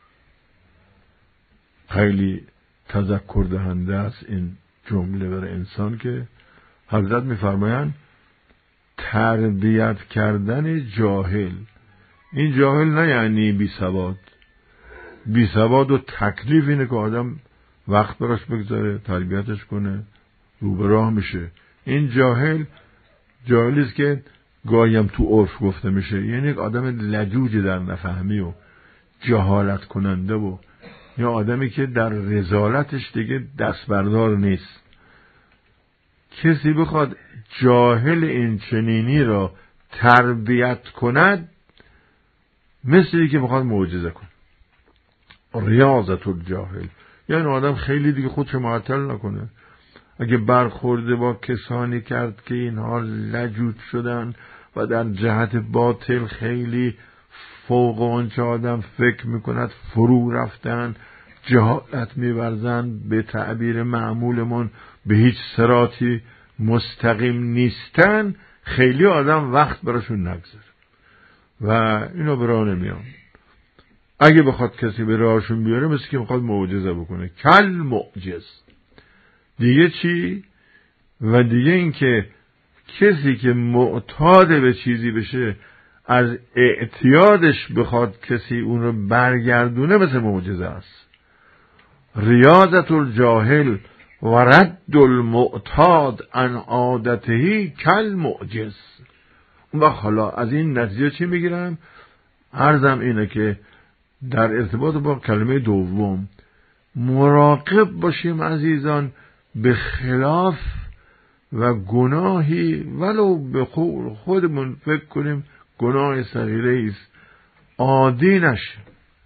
خیلی تذکر دهنده است این جمله برای انسان که حضرت میفرمایند تربیت کردن جاهل. این جاهل نه یعنی بی سواد. بی سواد و تکلیف اینه که آدم وقت براش بگذاره تربیتش کنه، رو به راه میشه. این جاهلیست که گاهی هم تو عرف گفته میشه، یعنی یک آدم لجوج در نفهمی و جهالت کننده و یا آدمی که در رذالتش دیگه دست بردار نیست. کسی بخواد جاهل این چنینی را تربیت کند مثلی که بخواد معجزه کنه. ریاضت الجاهل یعنی آدم خیلی دیگه خودش معطل نکنه. اگه برخورده با کسانی کرد که اینها لجوج شدن و در جهت باطل خیلی فوق آنچه آدم فکر میکند فرو رفتن، جهالت می‌ورزند، به تعبیر معمولمون به هیچ صراطی مستقیم نیستن، خیلی آدم وقت براشون نگذاره و اینو به راه نمیان. اگه بخواد کسی به راهشون بیاره مثل که بخواد معجزه بکنه. کل معجز. دیگه چی؟ و دیگه این که کسی که معتاد به چیزی بشه از اعتیادش بخواد کسی اون رو برگردونه مثل معجزه است. ریاضت الجاهل و رد المعتاد عن عادته کل معجز. اون وقت حالا از این نتیجه چی میگیرم؟ عرضم اینه که در ارتباط با کلمه دوم مراقب باشیم عزیزان، به خلاف و گناهی ولو به خودمون فکر کنیم گناه صغیره است عادی نشیم،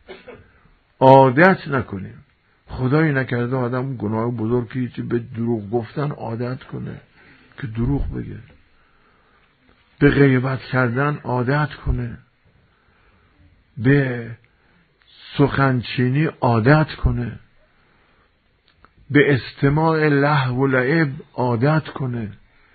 عادت نکنیم. خدایی نکرده آدم گناه بزرگی چی به دروغ گفتن عادت کنه که دروغ بگه، به غیبت کردن عادت کنه، به سخنچینی عادت کنه، به استماع لهو و لعب عادت کنه،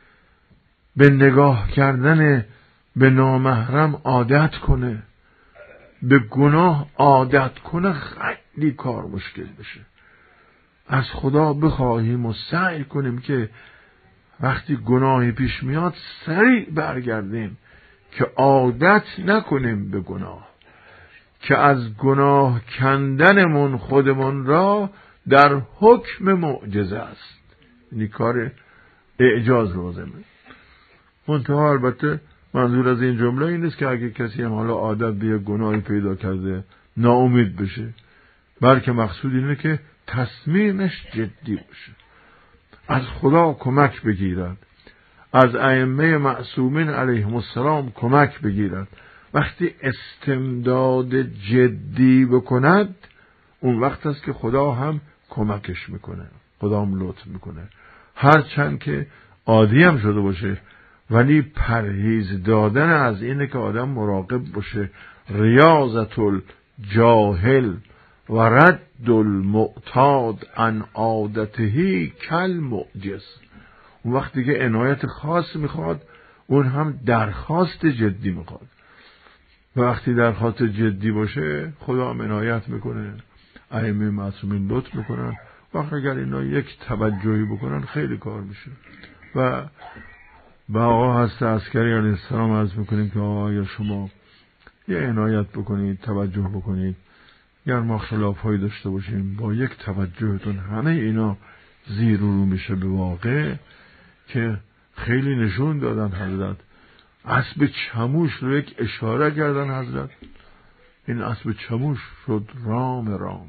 به نگاه کردن به نامحرم عادت کنه، به گناه عادت کنه، خیلی کار مشکل بشه. از خدا بخواهیم و سعی کنیم که وقتی گناهی پیش میاد سریع برگردیم، که عادت نکنیم به گناه، که از گناه کندنمون خودمون را در حکم معجزه است. یعنی کار اعجاز لازمه. منتها البته منظور از این جمله این است که اگه کسی هم حالا عادت به گناهی پیدا کرده ناامید بشه، بلکه مقصود اینه که تصمیمش جدی باشه، از خدا کمک بگیرد، از ائمه معصومین علیهم السلام کمک بگیرد. وقتی استمداد جدی بکند اون وقت است که خدا هم کمکش میکنه، خدا هم لطف میکنه، هرچند که عادی هم شده باشه. ولی پرهیز دادن از اینه که آدم مراقب باشه. ریاضت الجاهل و رد المعتاد عن عادته کل معجز. اون وقت دیگه عنایت خاص میخواد، اون هم درخواست جدی میخواد. وقتی درخواست جدی باشه خدا هم عنایت میکنه، ائمه معصومین لطف میکنن. وقت اگر اینا یک توجهی بکنن خیلی کار میشه. و با آقا حضرت عسکری علیه السلام عرض میکنیم که آقا شما یه عنایت بکنید، توجه بکنید، گر ما خلاف هایی داشته باشیم با یک توجهتون همه اینا زیر رو میشه به واقع. که خیلی نشون دادن حضرت، اسب چموش رو یک اشاره کردن حضرت، این اسب چموش شد رام رام.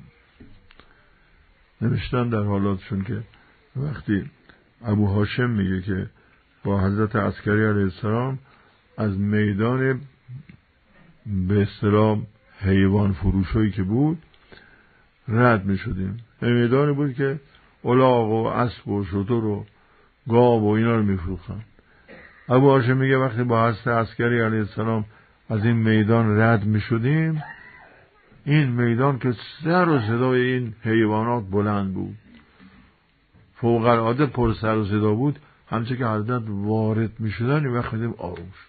نوشتن در حالاتشون که وقتی ابو هاشم میگه که با حضرت عسکری علیه السلام از میدان به اصطلاح حیوان فروشایی که بود رد می شدیم، میدانی بود که الاغ و اسب و شتر و گاو و اینا رو می فروختن. ابو هاشم میگه وقتی با حضرت عسکری علیه السلام از این میدان رد می شدیم، این میدان که سر و صدای این حیوانات بلند بود، فوق العاده پر سر و صدا بود، همچه که حضرت وارد می شدن این وقت دیدیم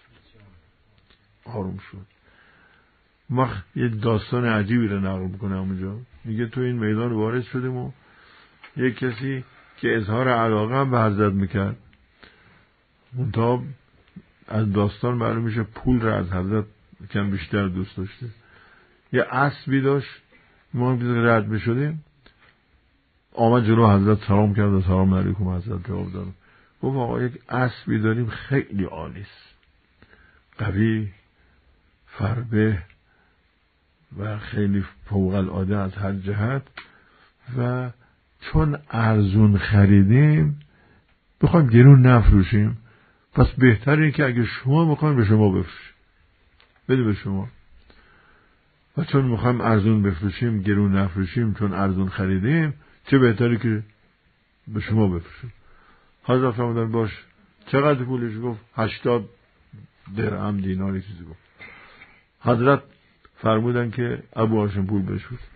آروم شد. وقت یه داستان عجیبی رو نقل میکنه اونجا، میگه تو این میدان وارد شدیم و یک کسی که اظهار علاقه هم به حضرت میکرد، منتها از داستان معلوم میشه پول رو از حضرت کم بیشتر دوست داشته. یه اسبی داشت، ما رد میشدیم آمد جلو حضرت سلام کرد و سلام علیکم حضرت جواب داد. گفت آقا یک اسبی داریم خیلی عالیست، قوی، فربه و خیلی فوق العاده از هر جهت، و چون ارزون خریدیم بخوایم گرون نفروشیم، پس بهتره که اگه شما میخوایم به شما بفروشیم، بده به شما. و چون میخوایم ارزون بفروشیم گرون نفروشیم، چون ارزون خریدیم، چه بهتره که به شما بفروشیم. حضرت فرمودن باش چقدر پولش؟ گفت 80 درهم دیناری چیزی گفت. حضرت فرمودن که ابو هاشم پول بهش بود.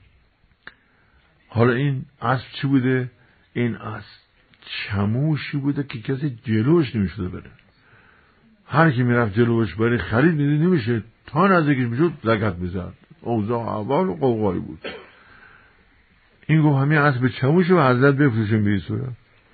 حالا این اسب چی بوده؟ این اسب چموشی بوده که کسی جلوش نمیشده بره. هر کی میرفت جلوش برای خرید میدید نمیشه، تا نزدیکش میشد لگد میزد. اوضاع اول و قوقایی بود. این گفت همین اسب چموشو حضرت بفروشیم به این صورت.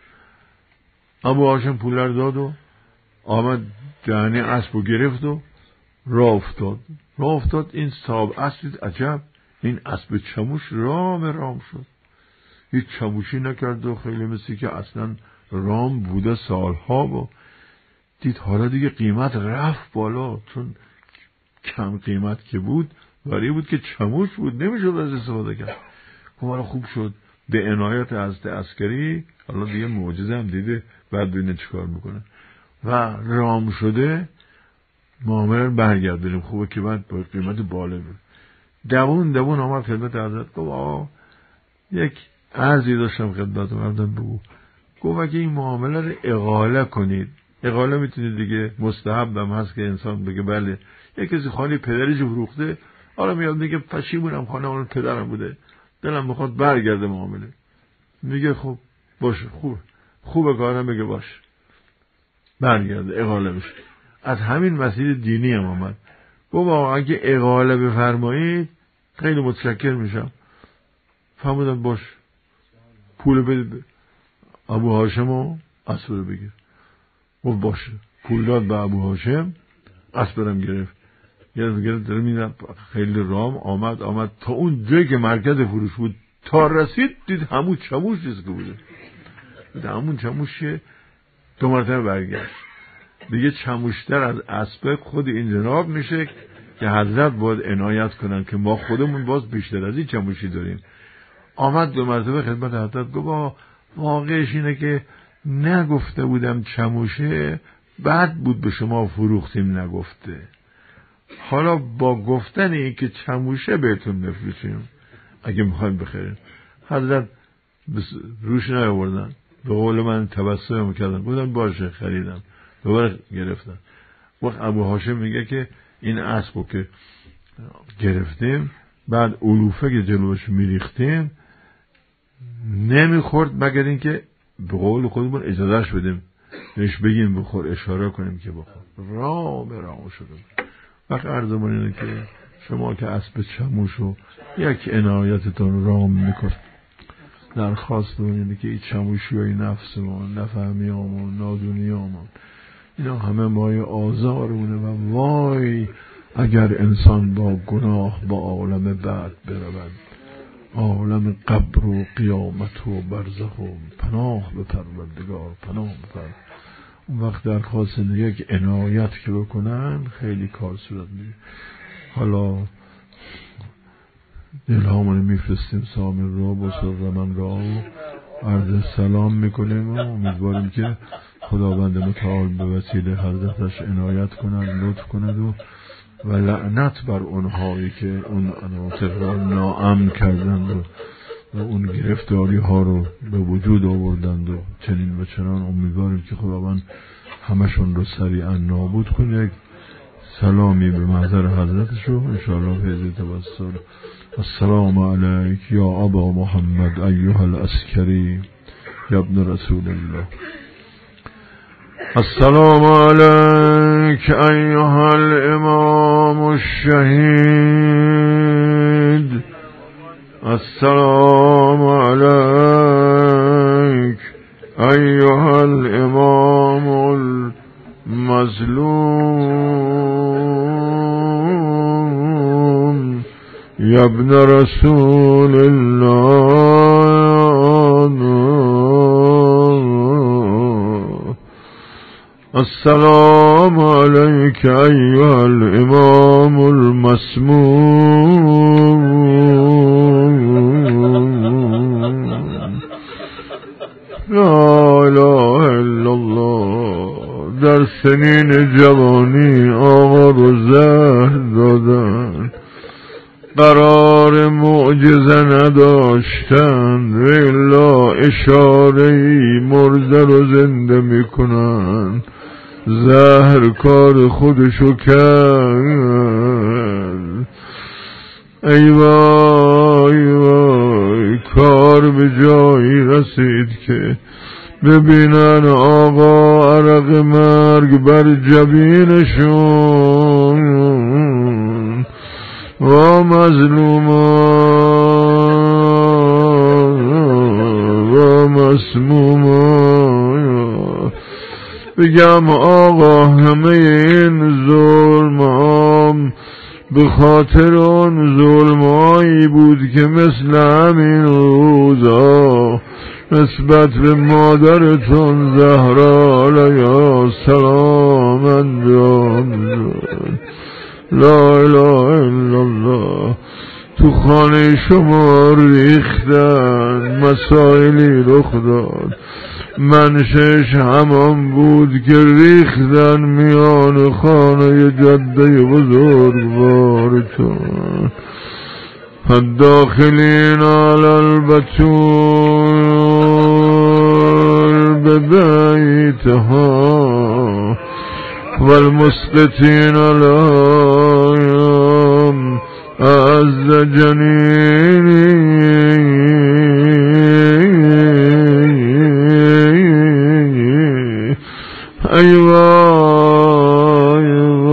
ابو هاشم پول رو داد و آمد دهنه اسب رو گرفت و راه افتاد. این صاحب اسب عجب، این اسب چموش رام شد، هیچ چموشی نکرد و خیلی مثل که اصلا رام بوده سالها و دید حالا دیگه قیمت رفت بالا، چون کم قیمت که بود ولی بود که چموش بود نمیشد از استفاده کرد. حالا خوب شد به عنایت حضرت عسکری، حالا دیگه معجزه هم دیده بعد ببینه چیکار میکنه و رام شده معامله رو برگردونیم. خوبه که بعد با قیمت بالا بود. دوون آمد خدمت حضرت گفت یک عرضی داشتم خدمت مردم بگو. گفت اگه این معامله رو اقاله کنید، اقاله میتونید دیگه، مستحب هم هست که انسان بگه بله یک کسی خانه پدرش فروخته، حالا میاد میگه پشیمونم خانه اون پدرم بوده دلم میخواد برگرده معامله، میگه خب باشه خوبه کارم، بگه باشه برگرده اقاله میشه. از همین مسیر دینی هم آمد. گفت اگه اقاله بفرمایید خیلی متشکر میشم. فهمیدم باش، پول بده ابو هاشم و اسب رو بگیر. گفت باشه، پول داد به ابو هاشم، اسب رو گرفت داره میدم. خیلی رام آمد تا اون جایی که مرکز فروش بود تا رسید دید همون چموش چیز که بوده، همون چموشه. 2 مرتبه برگشت دیگه چموشتر از اسب خود این جناب میشه که حضرت باید عنایت کنن که ما خودمون باز بیشتر از این چموشی داریم. آمد 2 مرتبه خدمت حضرت گفت واقعش اینه که نگفته بودم چموشه، بد بود به شما فروختیم نگفته، حالا با گفتن این که چموشه بهتون نفروشیم اگه میخوایم بخریم. حضرت روش نیاوردن، به قول من تبسم کردن، گفتن باشه خریدم، دوباره گرفتن. وقت ابو هاشم میگه که این اسبو که گرفتیم بعد علوفه که جلوش میریختیم نمیخورد مگر اینکه به قول خودمون اجازهش بدیم، نش بگیم بخور، اشاره کنیم که بخور. رام شده. وقت عرضمون اینه که شما که اسب چموشو یک عنایتتون رام میکن، درخواستمون اینه که این چموشی های نفسمون، نفهمیامون، نادونیامون، اینا همه مایه آزارمونه و وای اگر انسان با گناه با عالم بعد برود، عالم قبر و قیامت و برزخ و پناه به پروردگار، پناه به پروردگار. اون وقت درخواست یک عنایت که بکنن خیلی کار صورت میگیره. حالا دلهامون میفرستیم سامر را با سرمن را و عرض سلام میکنیم و امیدواریم که خداوند متعال به وسیله حضرتش عنایت کنند، لطف کند و لعنت بر اونهایی که اون مناطق را ناامن کردند و اون گرفتاری ها رو به وجود آوردند و چنین و چنان. امیدواریم که خداوند همشون رو سریعا نابود کنه. یک سلامی به محضر حضرتش رو انشاءالله فیض توسل. السلام علیک یا ابا محمد ایها العسکری یا ابن رسول الله. السلام علیک ایها الامام الشهید. السلام علیک ایها الامام المظلوم یا ابن رسول الله. السلام علیک ایها الامام المسموم. لا اله الا الله. در سنین جوانی آقا رو زهر دادن، قرار معجزه نداشتن، الا اشاره‌ای مرده رو زنده میکنن. زهر کار خودشو کرد. ای وای کار به جایی رسید که ببینن آقا عرق مرگ بر جبینشون و مظلومان و مسمومان. بگم آقا همه این ظلم به خاطر اون ظلمایی بود که مثل همین روزا نسبت به مادرتون زهرا علیها السلام انجام لا اله الا الله. تو خانه شما ریختن، مسائلی رخ داد، منشش همان بود که ریختن میان خانه جده بزرگوارتون. الداخلین علی البتول ببیتها والمسقطین علیهم از جنینی ای وای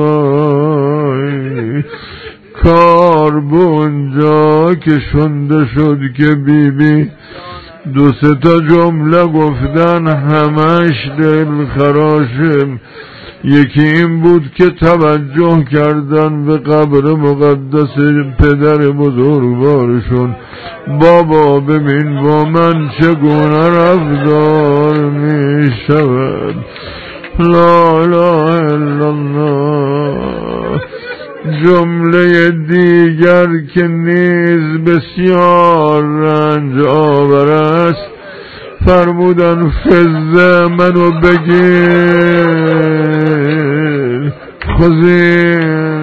وای. کار به اونجا که شنده شد که بیبی دو سه تا جمله گفتن همش دل خراشم. یکی این بود که توجه کردن به قبر مقدس پدر بزرگوارشون. بابا ببین با من چگونه رفتار می شود. لا اله الا الله. جمله دیگر که نیز بسیار رنج آور است، فرمودن فزه منو بگیر خزین